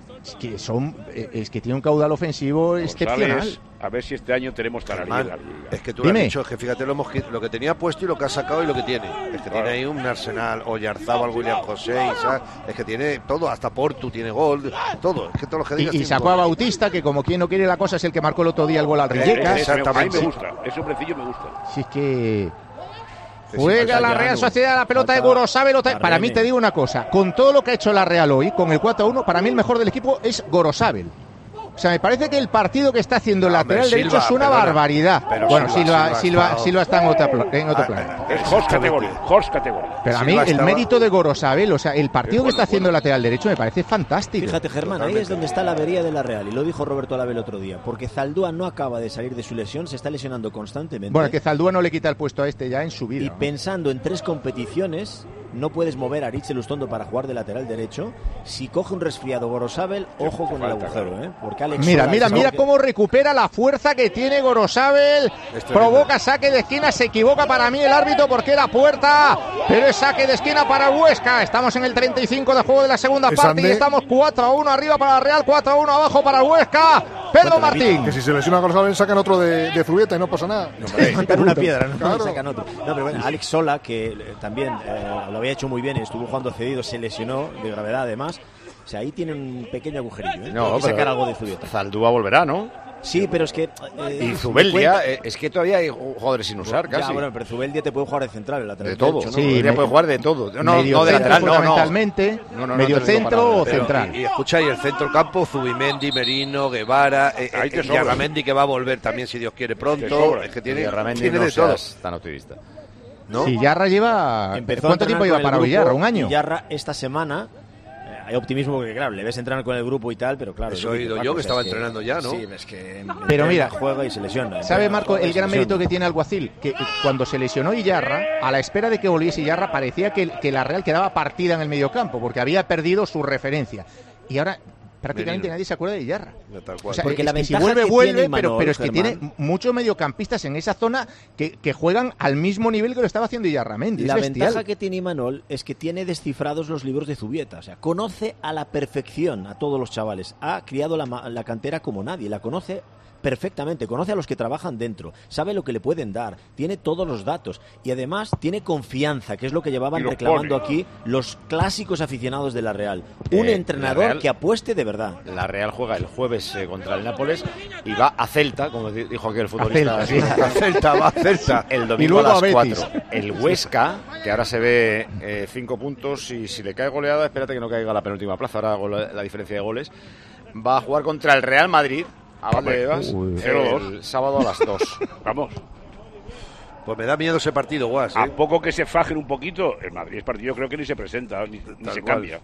Es que tiene un caudal ofensivo excepcional. A ver si este año tenemos Canarias en la liga. Es que tú lo has dicho, es que fíjate lo que tenía puesto y lo que ha sacado y lo que tiene. Es que tiene ahí un Arsenal, Oyarzábal, William José, Isaac, es que tiene todo, hasta Portu tiene gol, todo. Es que todos los que digas y sacó a Bautista, que como quien no quiere la cosa es el que marcó el otro día el gol al Rijeka. Exactamente. A mí me gusta, ese hombrecillo me gusta. Si es que Juega la Real Sociedad, la pelota de Gorosabel. Para mí, te digo una cosa, con todo lo que ha hecho la Real hoy, con el 4-1, para mí el mejor del equipo es Gorosabel. O sea, me parece que el partido que está haciendo el lateral derecho es una barbaridad. Bueno, Silva está en otro plan. Es Horst categoría. Pero a mí el mérito de Gorosabel, o sea, el partido que está haciendo el lateral derecho me parece fantástico. Fíjate, Germán, ahí es donde está la avería de la Real, y lo dijo Roberto Alave el otro día, porque Zaldúa no acaba de salir de su lesión, se está lesionando constantemente. Bueno, que Zaldúa no le quita el puesto a este ya en su vida. Y pensando en 3 competiciones, no puedes mover a Aritz Elustondo para jugar de lateral derecho. Si coge un resfriado Gorosabel, ojo con el agujero, porque Alex Mira cómo recupera la fuerza que tiene Gorosabel. Provoca saque de esquina, se equivoca para mí el árbitro porque era puerta, pero es saque de esquina para el Huesca. Estamos en el 35 de juego de la segunda parte y estamos 4-1 arriba para la Real, 4-1 abajo para el Huesca. Pedro Martín. Que si se lesiona Gorosabel sacan otro de Zubieta y no pasa nada. Sacan una piedra, ¿no? Claro. Sacan otro. No, pero bueno, Alex Sola, que también lo había hecho muy bien, estuvo jugando cedido, se lesionó de gravedad además. O sea, ahí tiene un pequeño agujerillo. No, hay que sacar algo de Zubieta. Zaldúa volverá, ¿no? Sí, pero es que... y Zubeldia, es que todavía hay jugadores sin usar, casi. Ya, bueno, pero Zubeldia te puede jugar de central, el lateral. De todo, derecho, ¿no? sí, puede jugar de todo. No de lateral, fundamentalmente, medio centro o central. Y escucha, y el centro campo, Zubimendi, Merino, Guevara, Yarramendi, que va a volver también, si Dios quiere, pronto. Es que tiene de todo. Tan optimista. ¿No? Si Yarra lleva... ¿Cuánto tiempo lleva para Villarra? ¿Un año? Yarra esta semana... Hay optimismo porque, claro, le ves entrenar con el grupo y tal, pero claro... Eso he oído yo, que estaba entrenando ya, ¿no? Sí, es que... Pero mira, juega y se lesiona. ¿Sabe, Marco, el gran mérito que tiene Alguacil? Que cuando se lesionó Iyarra, a la espera de que volviese Iyarra, parecía que la Real quedaba partida en el mediocampo, porque había perdido su referencia. Y ahora... prácticamente nadie se acuerda de Iyarra. O sea, porque la ventaja si vuelve, Imanol, pero es que tiene muchos mediocampistas en esa zona que juegan al mismo nivel que lo estaba haciendo Iyarramendi. La ventaja que tiene Imanol es que tiene descifrados los libros de Zubieta. O sea, conoce a la perfección a todos los chavales. Ha criado la cantera como nadie. La conoce perfectamente, conoce a los que trabajan dentro, sabe lo que le pueden dar, tiene todos los datos y además tiene confianza, que es lo que llevaban reclamando aquí los clásicos aficionados de la Real. Un entrenador Real, que apueste de verdad. La Real juega el jueves contra el Nápoles y va a Celta, como dijo aquí el futbolista. A Celta, va a Celta. El domingo a las 4. El Huesca, que ahora se ve 5 puntos y si le cae goleada, espérate que no caiga la penúltima plaza, ahora hago la diferencia de goles, va a jugar contra el Real Madrid. ¿A dónde vas? El sábado a las 2. Vamos. Pues me da miedo ese partido, Guas. A poco que se fajen un poquito, el Madrid es partido, creo que ni se presenta, ni se cambia.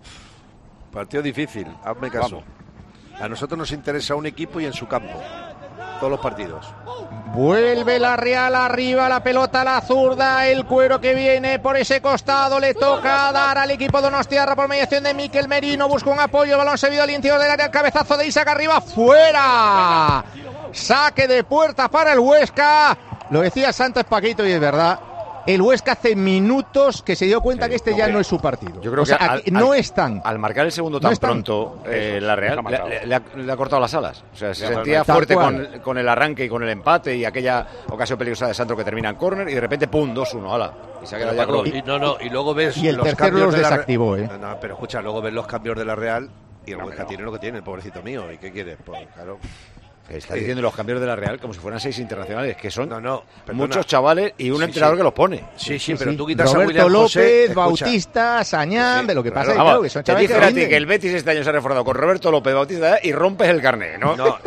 Partido difícil, hazme caso. Vamos. A nosotros nos interesa un equipo y en su campo. Todos los partidos. Vuelve la Real arriba, la pelota a la zurda, el cuero que viene por ese costado, le toca dar al equipo donostiarra por mediación de Mikel Merino, busca un apoyo, el balón se vio al interior del área, el cabezazo de Isaac arriba, fuera, saque de puerta para el Huesca, lo decía Santos Paquito y es verdad. El Huesca hace minutos que se dio cuenta que ya no es su partido. Yo creo que no están. Al marcar el segundo tan pronto, la Real le ha cortado las alas. O sea, se sentía fuerte con el arranque y con el empate y aquella ocasión peligrosa de Sandro que termina en córner y de repente, ¡pum!, 2-1, ¡hala! Y se ha quedado ya con... y luego ves y el los tercero cambios los desactivó, No, pero escucha, luego ves los cambios de la Real y el Huesca tiene lo que tiene, el pobrecito mío. ¿Y qué quieres? Pues claro... Está diciendo los cambios de la Real como si fueran 6 internacionales, que son muchos chavales y un entrenador que los pone. Sí, pero tú quitas Roberto a William López, José, Bautista, Sañán, de lo que pasa es que son te chavales dicen a ti que el Betis este año se ha reforzado con Roberto López, Bautista y rompes el carné, ¿no? No.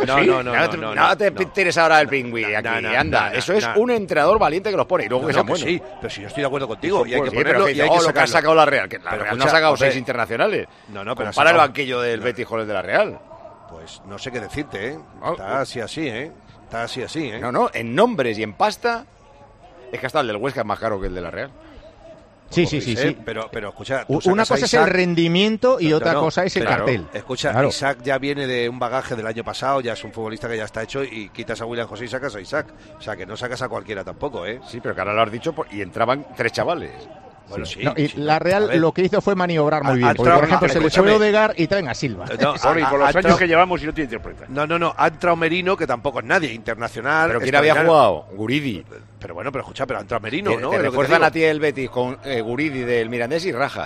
No te tires ahora el pingüí aquí, anda. Eso es un entrenador valiente que los pone y luego que sean buenos. Sí, pero si yo estoy de acuerdo contigo y hay que ponerlo y hay que lo que ha sacado la Real, que la Real no ha sacado 6 internacionales. Pero para el banquillo del Betis con el de la Real. Pues no sé qué decirte, ¿eh? Está así, ¿eh? Está así, ¿eh? No, en nombres y en pasta es que hasta el del Huesca es más caro que el de la Real. Sí. Pero escucha, una cosa es el rendimiento y otra cosa es el cartel. Escucha, Isaac ya viene de un bagaje del año pasado, ya es un futbolista que ya está hecho y quitas a William José y sacas a Isaac. O sea, que no sacas a cualquiera tampoco, ¿eh? Sí, pero que ahora lo has dicho y entraban 3 chavales. Bueno, sí. La Real lo que hizo fue maniobrar muy bien. Porque, por ejemplo, se le echó Odegaard y traen a Silva. Por los años que llevamos y no tiene interpreta. No. Ha entrado Merino, que tampoco es nadie, internacional. ¿Pero quién había jugado? Guridi. Pero escucha, pero ha entrado Merino, ¿no? Te refuerzan a ti el Betis con Guridi del Mirandés y Rajas.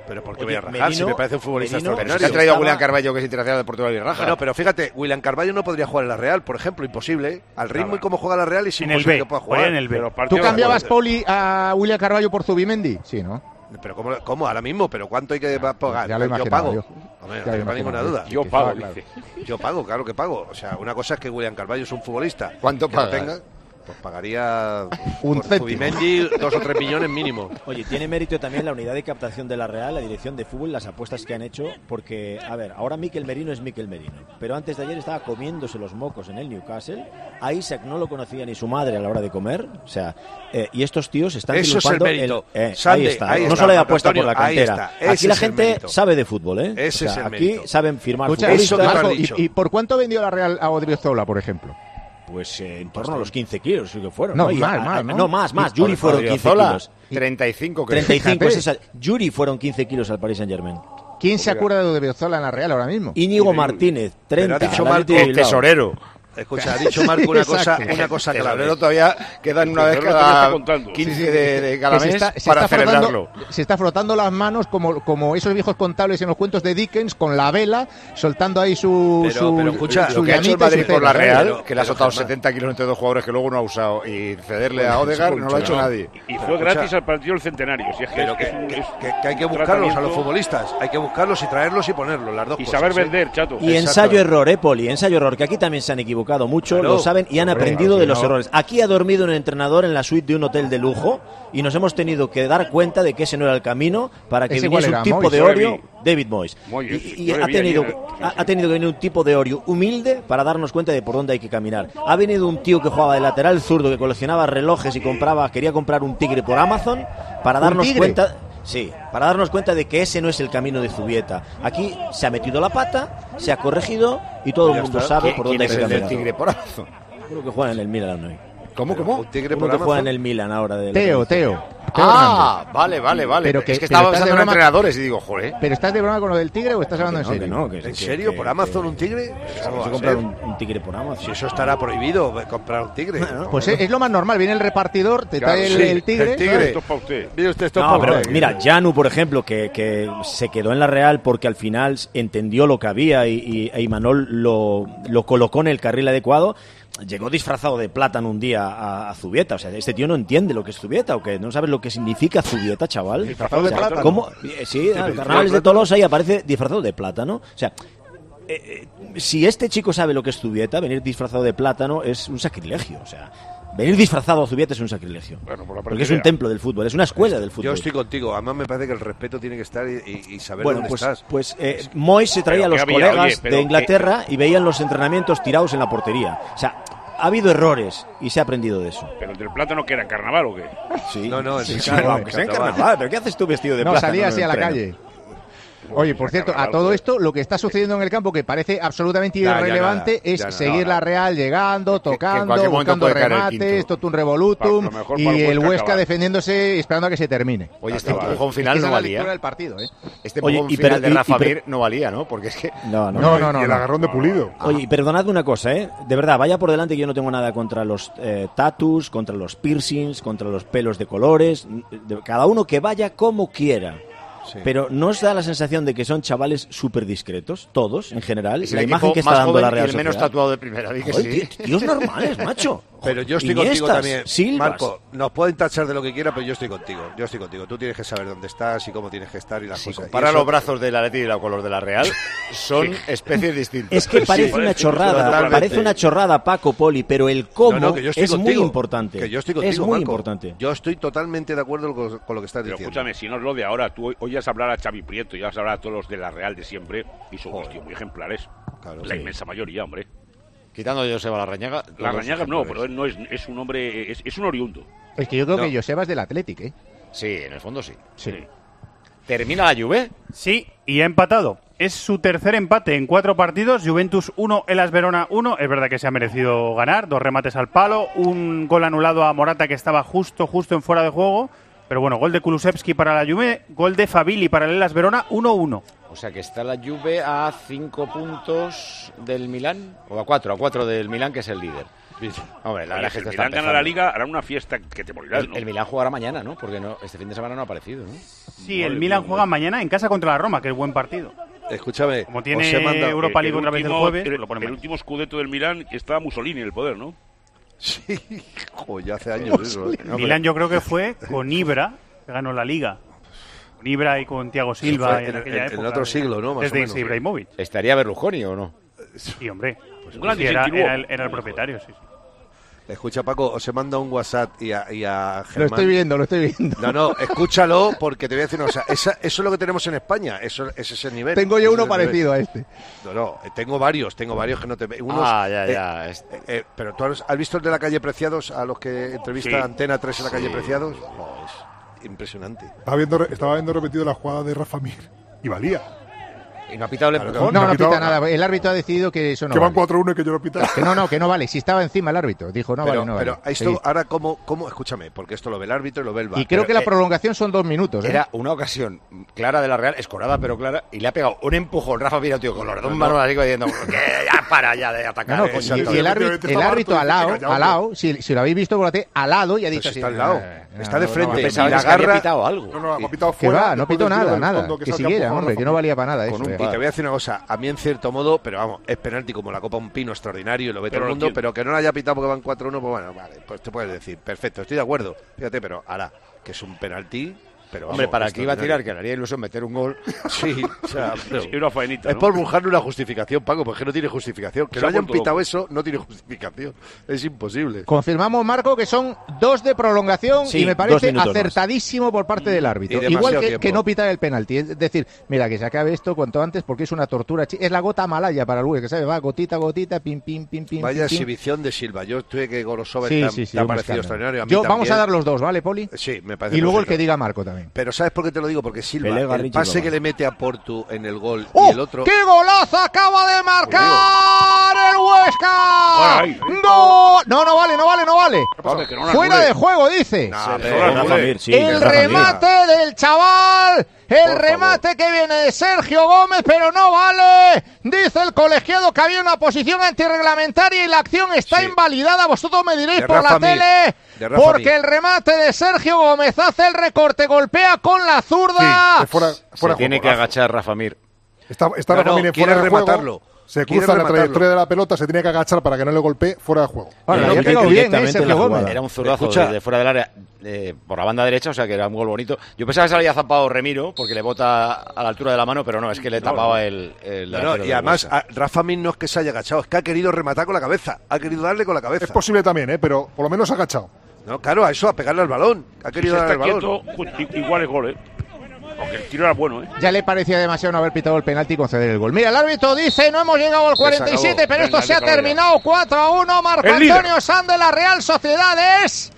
Pero ¿por qué voy a rajar? Si me parece un futbolista extraordinario. Pero se ha traído a William Carvalho, que es internacional de Portugal y raja. No, pero fíjate, William Carvalho no podría jugar en la Real, por ejemplo, imposible. Al ritmo y cómo juega la Real es imposible que pueda jugar. En el B. ¿Tú cambiabas, Poli, a William Carvalho por Zubimendi? Sí, ¿no? Pero ¿cómo? Ahora mismo, ¿pero cuánto hay que pagar? Ya lo yo pago. Yo. Hombre, no tengo ninguna duda. Yo pago, dice. Yo pago, claro que pago. O sea, una cosa es que William Carvalho es un futbolista. ¿Cuánto paga? Pues pagaría un Zubimendi 2 o 3 millones mínimo. Oye, tiene mérito también la unidad de captación de la Real, la dirección de fútbol, las apuestas que han hecho, porque, a ver, ahora Mikel Merino es Mikel Merino, pero antes de ayer estaba comiéndose los mocos en el Newcastle, a Isaac no lo conocía ni su madre a la hora de comer, o sea, y estos tíos están eso triunfando. Es el mérito. Ahí está, no solo hay apuesta Antonio, por la cantera. Aquí la gente sabe de fútbol, ¿eh? Ese es el aquí mérito. saben firmar futbolistas. Marco, ¿Y por cuánto vendió la Real a Odriozola, por ejemplo? Pues en torno a los 15 kilos que fueron. No, ¿no? Más. Yuri fueron 15 kilos. 35, creo. 35, es esa. Yuri fueron 15 kilos al Paris Saint-Germain. ¿Quién se acuerda de Odriozola en la Real ahora mismo? Íñigo Martínez, 30. Pero ha dicho Marco, el tesorero. Escucha, ha dicho Marco una cosa El clave. tesorero todavía quedan una vez cada 15 de cada mes para celebrarlo. Se está frotando las manos como esos viejos contables en los cuentos de Dickens con la vela, soltando ahí su pero escucha, lo que ha hecho el Madrid por la Real, que le ha soltado Germán, 70 kilos entre dos jugadores que luego no ha usado, y cederle a Odegaard no lo ha hecho nadie. Y fue gratis al partido del centenario. Si es que, pero que hay que buscarlos a los futbolistas, hay que buscarlos y traerlos y ponerlos, las dos y cosas. saber vender, chato. Y ensayo-error, Poli, ensayo-error, que aquí también se han equivocado mucho, Claro, lo saben y han aprendido de los errores. Aquí ha dormido un entrenador en la suite de un hotel de lujo y nos hemos tenido que dar cuenta de que ese no era el camino para que viniese un tipo de Orio, David Moyes. Y ha tenido que venir un tipo de Orio humilde para darnos cuenta de por dónde hay que caminar. Ha venido un tío que jugaba de lateral zurdo, que coleccionaba relojes y quería comprar un tigre por Amazon para darnos cuenta... Sí, para darnos cuenta de que ese no es el camino de Zubieta. Aquí se ha metido la pata, se ha corregido y todo el mundo sabe por dónde hay que caminar. Tigre por Amazon? Creo que juega en el Milan hoy. ¿Cómo? Un tigre Uno por que juega en Amazon. el Milan ahora. Teo. Vale. Pero Es que estaba pensando en broma, entrenadores y digo, joder. ¿pero estás de broma con lo del tigre o estás hablando en serio? ¿En serio? ¿Por Amazon un tigre? Vamos a comprar un tigre por Amazon. Si eso estará prohibido, comprar un tigre. Pues es lo más normal, viene el repartidor, te trae el tigre. Esto es para usted. Mire usted, esto No, es pero para usted. mira, Janu, por ejemplo, que se quedó en la Real porque al final entendió lo que había y Imanol lo colocó en el carril adecuado. Llegó disfrazado de plátano un día a Zubieta. O sea, este tío no entiende lo que es Zubieta, o que no sabes lo que significa Zubieta, chaval. Disfrazado de plátano. ¿Cómo? Sí, el carnaval de Tolosa y aparece disfrazado de plátano. O sea, si este chico sabe lo que es Zubieta, venir disfrazado de plátano es un sacrilegio. O sea, venir disfrazado a Zubieta es un sacrilegio. Bueno, porque es un templo del fútbol, es una escuela del fútbol. Yo estoy contigo. Además, me parece que el respeto tiene que estar y saber Bueno, dónde estás. Moyes se traía a los Pero que había, colegas oye, pero de Inglaterra y veían los entrenamientos tirados en la portería. O sea, ha habido errores y se ha aprendido de eso. ¿Pero el del plátano que era en carnaval o qué? Sí. No, sí, el claro, aunque sea en carnaval. ¿Pero qué haces tú vestido de No, plátano? salía así en a la entreno? calle. Oye, por cierto, a todo esto, lo que está sucediendo en el campo, que parece absolutamente irrelevante, es seguir la Real llegando, tocando, buscando remates, totum revolutum, y el Huesca defendiéndose y esperando a que se termine. Oye, este empujón final no valía. Del partido, ¿eh? Este empujón final de Rafa Mir no valía, ¿no? Porque es que... No. Y el agarrón de Pulido. Oye, y perdonadme una cosa, ¿eh? De verdad, vaya por delante que yo no tengo nada contra los tatus, contra los piercings, contra los pelos de colores. Cada uno que vaya como quiera. Sí. Pero ¿no os da la sensación de que son chavales súper discretos? Todos, en general. Es la imagen que está dando la Real y el menos tatuado de primera. Di que sí. Tíos normales, macho. Pero yo estoy contigo también, Marco. Nos pueden tachar de lo que quiera, pero yo estoy contigo. Tú tienes que saber dónde estás y cómo tienes que estar y las cosas. Compara los brazos de la Atleti con los de la Real, son especies distintas. Es que parece una chorrada, parece una chorrada, Paco, Poli, pero el cómo es muy importante. Que yo estoy contigo, es muy Marco. importante. Yo estoy totalmente de acuerdo con lo que estás diciendo. Pero escúchame, si no es lo de ahora, tú oyes hablar a Xavi Prieto y vas a hablar a todos los de la Real de siempre y son tíos muy ejemplares. Claro, la inmensa mayoría, hombre. Quitando a Joseba Larrañaga. Larrañaga no, pero él no es un hombre, es un oriundo. Es que yo creo que Joseba es del Athletic, ¿eh? Sí, en el fondo sí. Sí. ¿Termina la Juve? Sí, y ha empatado. Es su tercer empate en 4 partidos. Juventus 1, Hellas Verona 1. Es verdad que se ha merecido ganar. 2 remates al palo. Un gol anulado a Morata que estaba justo en fuera de juego. Pero bueno, gol de Kulusevski para la Juve. Gol de Fabili para el Hellas Verona 1-1. O sea que está la Juve a 5 puntos del Milán. O a 4 del Milán, que es el líder. Hombre, la verdad es que el esto está Milán gana empezando. la Liga, hará una fiesta que te morirás, ¿no? El Milán jugará mañana, ¿no? Porque no, este fin de semana no ha aparecido, ¿no? Sí, el Milan juega mañana en casa contra la Roma, que es buen partido. Escúchame, Como tiene os he mandado- Europa League otra vez el jueves, el, lo ponemos. el último scudetto del Milán estaba Mussolini en el poder, ¿no? Sí, joder, ya hace años eso. Milán yo creo que fue con Ibra, que ganó la Liga. Con Ibra y con Thiago Silva Fue en aquella en época. otro siglo, ¿no? Más Desde o menos. Ibrahimovic. ¿Estaría Berlusconi o no? Sí, hombre. Un gran Sí, era incentivo. el propietario, sí. Escucha, Paco, os he mandado un WhatsApp y a Lo Germán. estoy viendo. No, escúchalo porque te voy a decir una cosa. Eso es lo que tenemos en España. Eso es ese nivel. Tengo yo Ese uno es el nivel. parecido a este. No, tengo varios que no te... Unos, ya. pero tú has visto el de la calle Preciados, a los que entrevista Sí. Antena 3 en la calle Preciados. Es impresionante. Estaba viendo repetido la jugada de Rafa Mir y valía. ¿Y no ha pitado el empujón? No ha pitado pita nada. nada. El árbitro ha decidido que eso no Que van vale. 4-1 y que yo lo pita. Que no vale. Si estaba encima el árbitro. Dijo, no pero, vale. pero esto, Seguid. ahora, ¿cómo? Escúchame, porque esto lo ve el árbitro y lo ve el VAR. Y creo Pero, que la prolongación son 2 minutos. Era una ocasión clara de la Real, escorada pero clara, y le ha pegado un empujón Rafa Mir, tío, con los dos manos así diciendo que ya para ya de atacar. No, pues, y el árbitro al lado, si lo habéis visto por la tele, al lado, y ha dicho Pues así. está al lado, está de frente. No, pensaba y la que había agarra. pitado algo. No, ha pitado Que fuera. va, no después pitó del tiro nada, del fondo, que se ha siguiera, empujado hombre, Rafa que no Mir. valía para nada Y eso. te voy a decir una cosa, a mí en cierto modo, pero vamos, es penalti como la Copa Un Pino extraordinario y lo ve Pero todo el lo mundo, entiendo. pero que no lo haya pitado porque van 4-1, pues bueno, vale, pues te puedes decir, perfecto, estoy de acuerdo, fíjate, pero ahora, que es un penalti, pero vamos, Hombre, para el que iba a tirar, extraordinario. que le haría ilusión meter un gol. Sí, o sea, pero Sí, una faenita, es ¿no? por buscarle una justificación, Paco, porque no tiene justificación. Que Se no ha hayan vuelto pitado loco. eso, no tiene justificación. Es imposible. Confirmamos, Marco, que son 2 de prolongación Sí, y me 2 parece minutos más. acertadísimo por parte del árbitro. Y demasiado Igual que tiempo. no pitar el penalti. Es decir, mira, que se acabe esto cuanto antes porque es una tortura. Es la gota malaya para el Luis, que sabe, va gotita, gotita, pim, pim, pim, pim. Vaya pim, pim. exhibición de Silva. Yo estuve que Gorosova Sí, te ha sí, sí, te ha un parecido escándalo. extraordinario. A mí Yo, vamos también. a dar los dos, ¿vale, Poli? Sí, me parece Y luego el perfecto. que diga Marco también. Pero ¿sabes por qué te lo digo? Porque Silva, Pelega, el Richie pase Loba. que le mete a Portu en el gol ¡Oh! y el otro... ¡Qué golazo acaba de marcar el Huesca! Ay. ¡Gol! No vale. Hombre, que no la Fuera anule. de juego, dice. No, Rafa Mir, sí, El Rafa Mir. remate del chaval, el remate que viene de Sergio Gómez, pero no vale. Dice el colegiado que había una posición antirreglamentaria y la acción está Sí. invalidada. Vosotros me diréis De por la Rafa Mir. tele, De Rafa porque Mir. el remate de Sergio Gómez hace el recorte, golpea con la zurda. Sí, fuera Se de tiene juego. que agachar Rafa Mir. Está No, Rafa no, Mir en quiere fuera de juego, rematarlo. se Quiere cruza la rematarlo. trayectoria de la pelota, se tiene que agachar para que no le golpee fuera de juego. Ahora, Y le lo ha que pegado bien, directamente Sergio la Gómez. jugada. Era un zurdazo Escucha. desde fuera del área por la banda derecha, o sea que era un gol bonito. Yo pensaba que se lo había zapado Remiro porque le bota a la altura de la mano, pero no, es que le tapaba el No, delantero y del además, Huesca. Rafa Mir no es que se haya agachado, es que ha querido rematar con la cabeza. Ha querido darle con la cabeza. Es posible también, pero por lo menos ha agachado. No, claro, a eso, a pegarle al balón. Ha Si querido se darle está al balón. quieto, pues, igual es gol, ¿eh? Aunque el tiro era bueno, ¿eh? Ya le parecía demasiado no haber pitado el penalti y conceder el gol. Mira, el árbitro dice, no hemos llegado al Se 47, acabó. pero esto Venga, se ha déjalo ya. terminado 4-1. Marco El líder. Antonio Sanz de la Real Sociedad es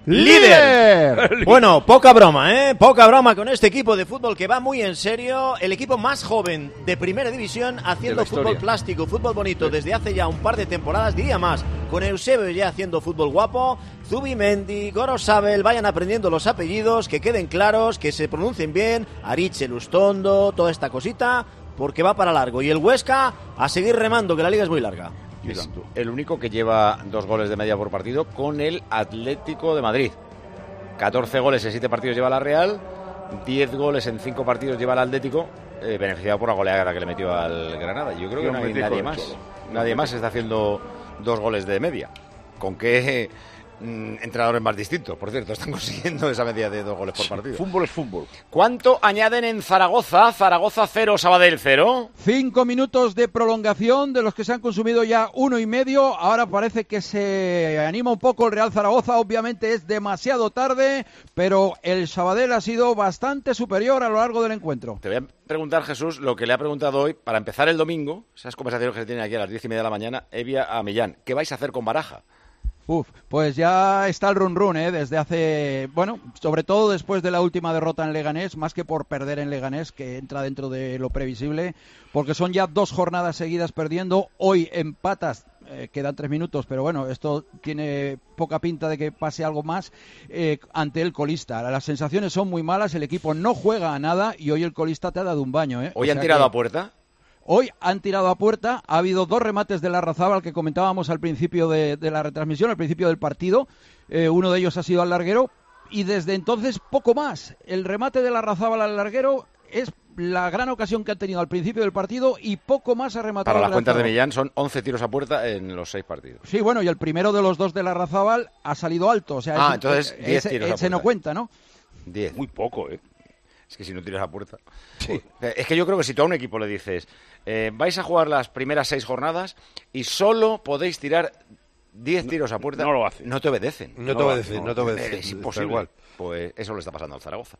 líder. Bueno, poca broma, poca broma con este equipo de fútbol que va muy en serio. El equipo más joven de primera división haciendo De la fútbol historia. plástico, fútbol bonito desde hace ya un par de temporadas, diría más, con Eusebio ya haciendo fútbol guapo, Zubimendi, Gorosabel, vayan aprendiendo los apellidos, que queden claros, que se pronuncien bien, Aritxe, Lustondo, toda esta cosita, porque va para largo. Y el Huesca a seguir remando, que la liga es muy larga. Es el único que lleva 2 goles de media por partido con el Atlético de Madrid. 14 goles en 7 partidos lleva la Real, 10 goles en 5 partidos lleva el Atlético, beneficiado por la goleada que le metió al Granada. Yo creo que no hay nadie más. Nadie más está haciendo 2 goles de media. ¿Con qué entrenadores más distintos? Por cierto, están consiguiendo esa media de 2 goles por partido. Fútbol es fútbol. ¿Cuánto añaden en Zaragoza? Zaragoza 0, Sabadell 0. 5 minutos de prolongación, de los que se han consumido ya 1,5. Ahora parece que se anima un poco el Real Zaragoza. Obviamente es demasiado tarde, pero el Sabadell ha sido bastante superior a lo largo del encuentro. Te voy a preguntar, Jesús, lo que le ha preguntado hoy, para empezar el domingo, esas conversaciones que se tienen aquí a las 10:30 de la mañana, Evia a Millán. ¿Qué vais a hacer con Baraja? Pues ya está el run desde hace, bueno, sobre todo después de la última derrota en Leganés, más que por perder en Leganés, que entra dentro de lo previsible, porque son ya 2 jornadas seguidas perdiendo. Hoy empatas, quedan 3 minutos, pero bueno, esto tiene poca pinta de que pase algo más ante el colista. Las sensaciones son muy malas, el equipo no juega a nada y hoy el colista te ha dado un baño. ¿Hoy O han sea tirado que a puerta? Hoy han tirado a puerta, ha habido 2 remates de Larrazábal que comentábamos al principio de la retransmisión, al principio del partido. Uno de ellos ha sido al larguero y desde entonces poco más. El remate de Larrazábal al larguero es la gran ocasión que han tenido al principio del partido y poco más ha rematado. Para las cuentas de Millán son 11 tiros a puerta en los 6 partidos. Sí, bueno, y el primero de los 2 de Larrazábal ha salido alto. O sea, entonces 10 tiros a puerta. Se no cuenta, ¿no? 10. Muy poco, ¿eh? Es que si no tiras a puerta. Sí. Es que yo creo que si tú a un equipo le dices, vais a jugar las primeras 6 jornadas y solo podéis tirar 10 tiros a puerta, no lo hacen. No te obedecen. No te obedecen. Es imposible. Igual. Pues eso le está pasando al Zaragoza.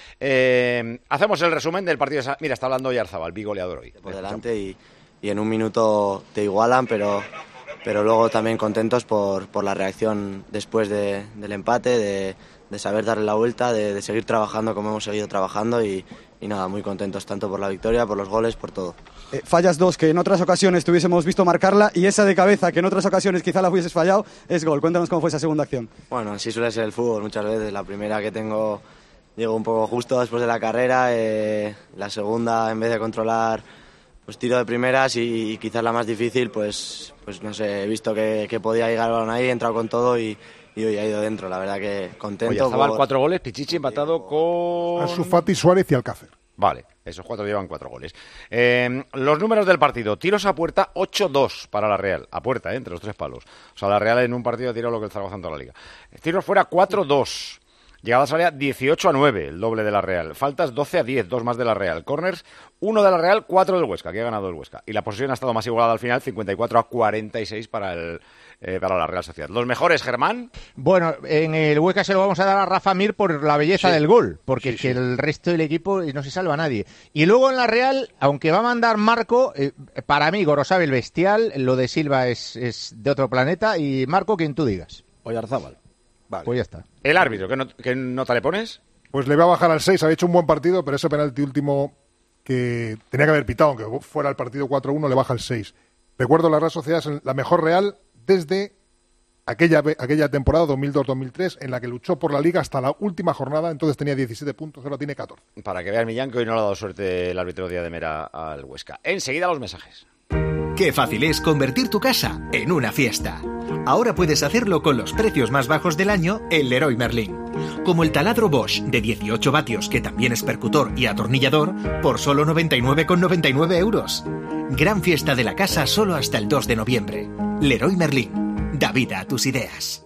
Hacemos el resumen del partido. Mira, está hablando Oyarzabal, big goleador hoy. Por delante y en un minuto te igualan, pero luego también contentos por la reacción después del empate, de saber darle la vuelta, de seguir trabajando como hemos seguido trabajando y nada, muy contentos tanto por la victoria, por los goles, por todo. Fallas 2 que en otras ocasiones te hubiésemos visto marcarla y esa de cabeza que en otras ocasiones quizá la hubieses fallado es gol. Cuéntanos cómo fue esa segunda acción. Bueno, así suele ser el fútbol muchas veces. La primera que tengo llego un poco justo después de la carrera, la segunda en vez de controlar pues tiro de primeras y quizás la más difícil pues no sé, he visto que podía llegar el balón ahí, he entrado con todo y hoy ha ido dentro, la verdad que contento. Oyarzabal 4 goles, Pichichi empatado con... Ansu Fati, Suárez y Alcácer. Vale, esos 4 llevan 4 goles. Los números del partido. Tiros a puerta 8-2 para la Real. A puerta, entre los 3 palos. O sea, la Real en un partido ha tirado lo que el Zaragoza en toda la liga. Tiros fuera 4-2. Llegadas al área 18-9, el doble de la Real. Faltas 12-10, 2 más de la Real. Corners 1 de la Real, 4 del Huesca, que ha ganado el Huesca. Y la posesión ha estado más igualada al final, 54-46 para la Real Sociedad. Los mejores, Germán. Bueno, en el Huesca se lo vamos a dar a Rafa Mir por la belleza del gol, porque es que el resto del equipo no se salva a nadie. Y luego en la Real, aunque va a mandar Marco, para mí Gorosabel bestial, lo de Silva es de otro planeta, y Marco, quien tú digas. Oyarzabal. Vale. Pues ya está. El árbitro, ¿qué nota le pones? Pues le voy a bajar al 6, había hecho un buen partido, pero ese penalti último que tenía que haber pitado, aunque fuera el partido 4-1, le baja el 6. Recuerdo, la Real Sociedad es la mejor Real desde aquella temporada 2002-2003 en la que luchó por la Liga hasta la última jornada, entonces tenía 17 puntos, ahora tiene 14. Para que vean, Millán, que hoy no le ha dado suerte el árbitro Díaz de Mera al Huesca. Enseguida los mensajes. Qué fácil es convertir tu casa en una fiesta. Ahora puedes hacerlo con los precios más bajos del año en Leroy Merlin. Como el taladro Bosch de 18 vatios, que también es percutor y atornillador, por solo 99,99 euros. Gran fiesta de la casa solo hasta el 2 de noviembre. Leroy Merlin. Da vida a tus ideas.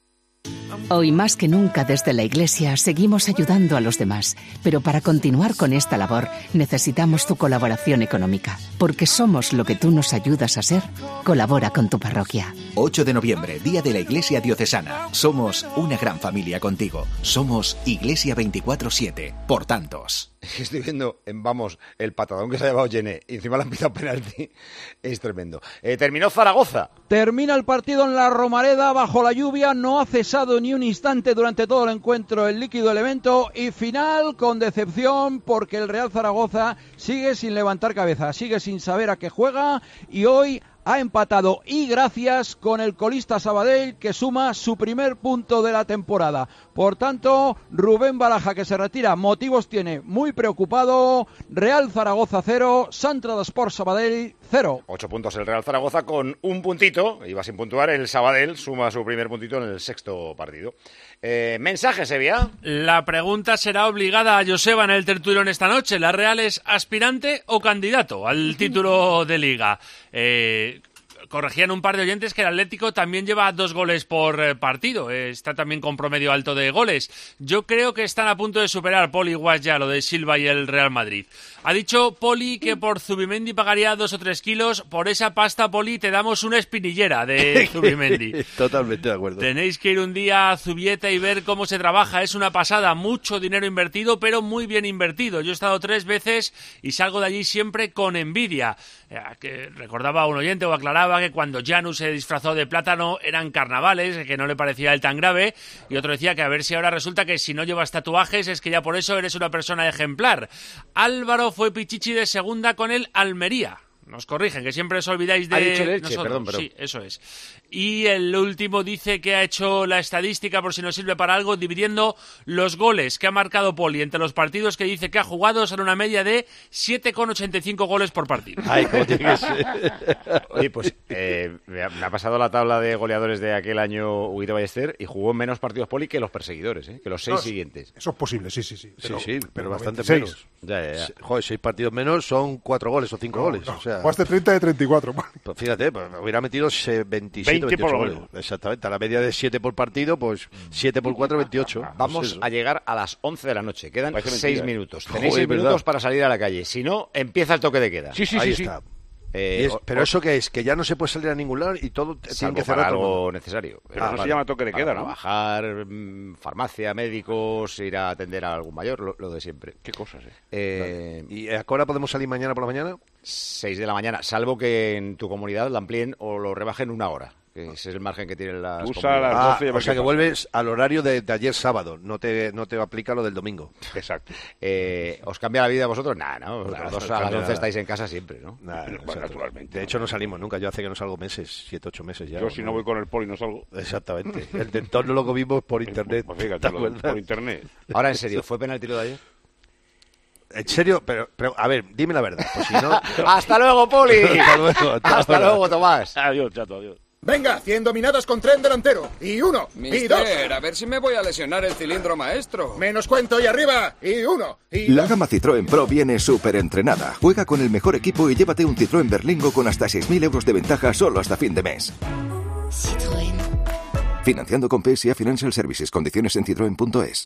Hoy más que nunca desde la Iglesia seguimos ayudando a los demás, pero para continuar con esta labor necesitamos tu colaboración económica, porque somos lo que tú nos ayudas a ser. Colabora con tu parroquia. 8 de noviembre, Día de la Iglesia Diocesana. Somos una gran familia contigo. Somos Iglesia 24/7, por tantos. Estoy viendo el patadón que se ha llevado Gené y encima le han pitado penalti. Es tremendo. Terminó Zaragoza. Termina el partido en la Romareda bajo la lluvia. No ha cesado ni un instante durante todo el encuentro el líquido elemento. Y final con decepción porque el Real Zaragoza sigue sin levantar cabeza. Sigue sin saber a qué juega y hoy ha empatado y gracias con el colista Sabadell, que suma su primer punto de la temporada. Por tanto, Rubén Baraja, que se retira, motivos tiene, muy preocupado. Real Zaragoza 0, Santra de Sport Sabadell 0. 8 puntos el Real Zaragoza con un puntito, iba sin puntuar, el Sabadell suma su primer puntito en el 6º partido. Mensaje, Sevilla. La pregunta será obligada a Joseba en el tertulión esta noche. ¿La Real es aspirante o candidato al título de Liga? Corregían un par de oyentes que el Atlético también lleva 2 goles por partido. Está también con promedio alto de goles. Yo creo que están a punto de superar Poli ya lo de Silva y el Real Madrid. Ha dicho Poli que por Zubimendi pagaría 2 o 3 kilos. Por esa pasta, Poli, te damos una espinillera de Zubimendi. Totalmente de acuerdo. Tenéis que ir un día a Zubieta y ver cómo se trabaja. Es una pasada. Mucho dinero invertido, pero muy bien invertido. Yo he estado 3 veces y salgo de allí siempre con envidia. Que recordaba a un oyente o aclaraba que cuando Janus se disfrazó de plátano eran carnavales, que no le parecía él tan grave, y otro decía que a ver si ahora resulta que si no llevas tatuajes es que ya por eso eres una persona ejemplar. Álvaro fue pichichi de segunda con el Almería. Nos corrigen, que siempre os olvidáis de Ha dicho el Elche, nosotros. perdón. Sí, eso es. Y el último dice que ha hecho la estadística, por si nos sirve para algo, dividiendo los goles que ha marcado Poli entre los partidos que dice que ha jugado, son una media de 7,85 goles por partido. Ay, cómo tiene que ser. Oye, pues me ha pasado la tabla de goleadores de aquel año Huguito Ballester y jugó menos partidos Poli que los perseguidores, que los 6 siguientes. Eso es posible, sí. Pero bastante 96. menos. Ya. Joder, 6 partidos menos son 4 goles o 5 goles. O sea, Jugaste 30 de 34. pues fíjate, pues me hubiera metido 27, 20 por 28 lo goles. menos. Exactamente, a la media de 7 por partido, pues 7 por 4, 28. Vamos a llegar a las 11 de la noche. Quedan Parece 6 mentira. minutos. Joder, Tenéis 6 verdad. minutos para salir a la calle. Si no, empieza el toque de queda. Sí, Ahí está. Pero eso que es, que ya no se puede salir a ningún lado y todo tiene salvo que para cerrar todo. algo necesario. Pero no se llama toque de Para queda, ¿no? trabajar, farmacia, médicos, ir a atender a algún mayor, lo de siempre. Qué cosas, ¿Y a qué hora podemos salir mañana por la mañana? 6 de la mañana, salvo que en tu comunidad lo amplíen o lo rebajen 1 hora. Que ese es el margen que tienen las comunidades. O sea que vuelves al horario de ayer sábado, no te aplica lo del domingo. Exacto. ¿Os cambia la vida a vosotros? Nah, ¿no? Vosotros a las 11 estáis en casa siempre, ¿no? Naturalmente. De hecho no salimos nunca, yo hace que no salgo meses, 7, 8 meses ya. Yo si no voy con el Poli no salgo. Exactamente. El entorno lo vimos por internet. Pues fíjate, por internet. Ahora en serio, ¿fue penalti lo de ayer? ¿En serio? Pero, a ver, dime la verdad. Pues si no... ¡Hasta luego, Poli! Hasta luego, Tomás. Adiós, chato, adiós. Venga, 100 dominadas con tren delantero. Y 1, y 2. A ver si me voy a lesionar el cilindro maestro. Menos cuento y arriba. Y 1, y La gama Citroën Pro viene súper entrenada. Juega con el mejor equipo y llévate un Citroën Berlingo con hasta 6.000 euros de ventaja solo hasta fin de mes. Citroën. Financiando con PSA Financial Services. Condiciones en citroen.es.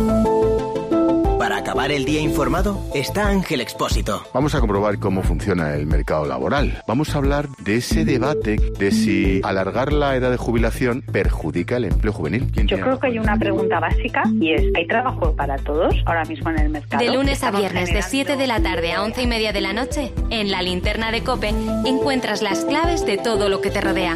Para acabar el día informado, está Ángel Expósito. Vamos a comprobar cómo funciona el mercado laboral. Vamos a hablar de ese debate de si alargar la edad de jubilación perjudica el empleo juvenil. Yo creo que hay una pregunta básica y es, ¿hay trabajo para todos ahora mismo en el mercado? De lunes a viernes, de 7 de la tarde a 11:30 de la noche, en la linterna de COPE, encuentras las claves de todo lo que te rodea.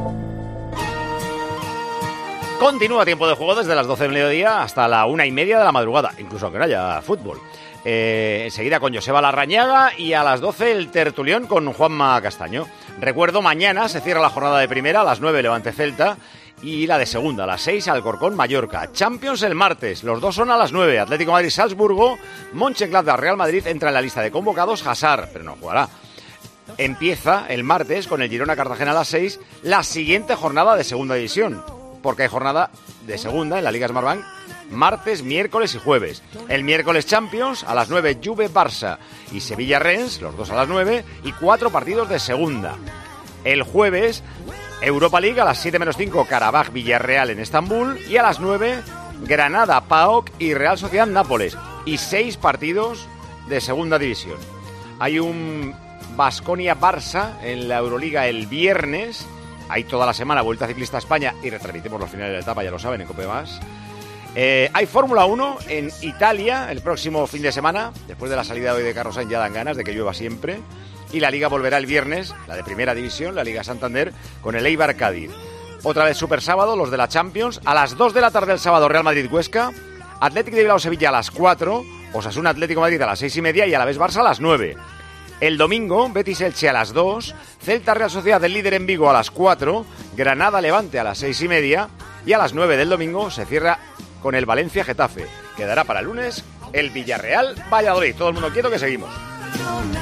Continúa Tiempo de Juego desde las 12 del mediodía hasta la 1:30 de la madrugada, incluso aunque no haya fútbol. Enseguida con Joseba Larrañaga y a las 12 el tertulión con Juanma Castaño. Recuerdo, mañana se cierra la jornada de primera, a las 9 Levante Celta y la de segunda, a las 6 Alcorcón Mallorca. Champions el martes, los dos son a las 9, Atlético Madrid Salzburgo, Mönchengladbach Real Madrid, entra en la lista de convocados Hazard, pero no jugará. Empieza el martes con el Girona Cartagena a las 6, la siguiente jornada de segunda división. Porque hay jornada de segunda en la Liga Smartbank martes, miércoles y jueves. El miércoles Champions a las 9 Juve Barça y Sevilla Rennes, los dos a las 9 y 4 partidos de segunda. El jueves Europa League a las 7 menos 5 Karabaj Villarreal en Estambul y a las 9 Granada PAOK y Real Sociedad Nápoles y 6 partidos de segunda división. Hay un Baskonia Barça en la Euroliga el viernes. Hay toda la semana Vuelta Ciclista a España y retransmitimos los finales de la etapa, ya lo saben, en COPE+. Hay Fórmula 1 en Italia el próximo fin de semana. Después de la salida hoy de Carlos Sainz ya dan ganas de que llueva siempre. Y la Liga volverá el viernes, la de Primera División, la Liga Santander, con el Eibar Cádiz. Otra vez Super Sábado, los de la Champions. A las 2 de la tarde el sábado Real Madrid-Huesca. Atlético de Bilbao Sevilla a las 4. Osasuna Atlético Madrid a las 6:30 y a la vez Barça a las 9. El domingo, Betis Elche a las 2, Celta Real Sociedad del líder en Vigo a las 4, Granada Levante a las 6:30 y a las 9 del domingo se cierra con el Valencia Getafe. Quedará para el lunes el Villarreal Valladolid. Todo el mundo quieto que seguimos.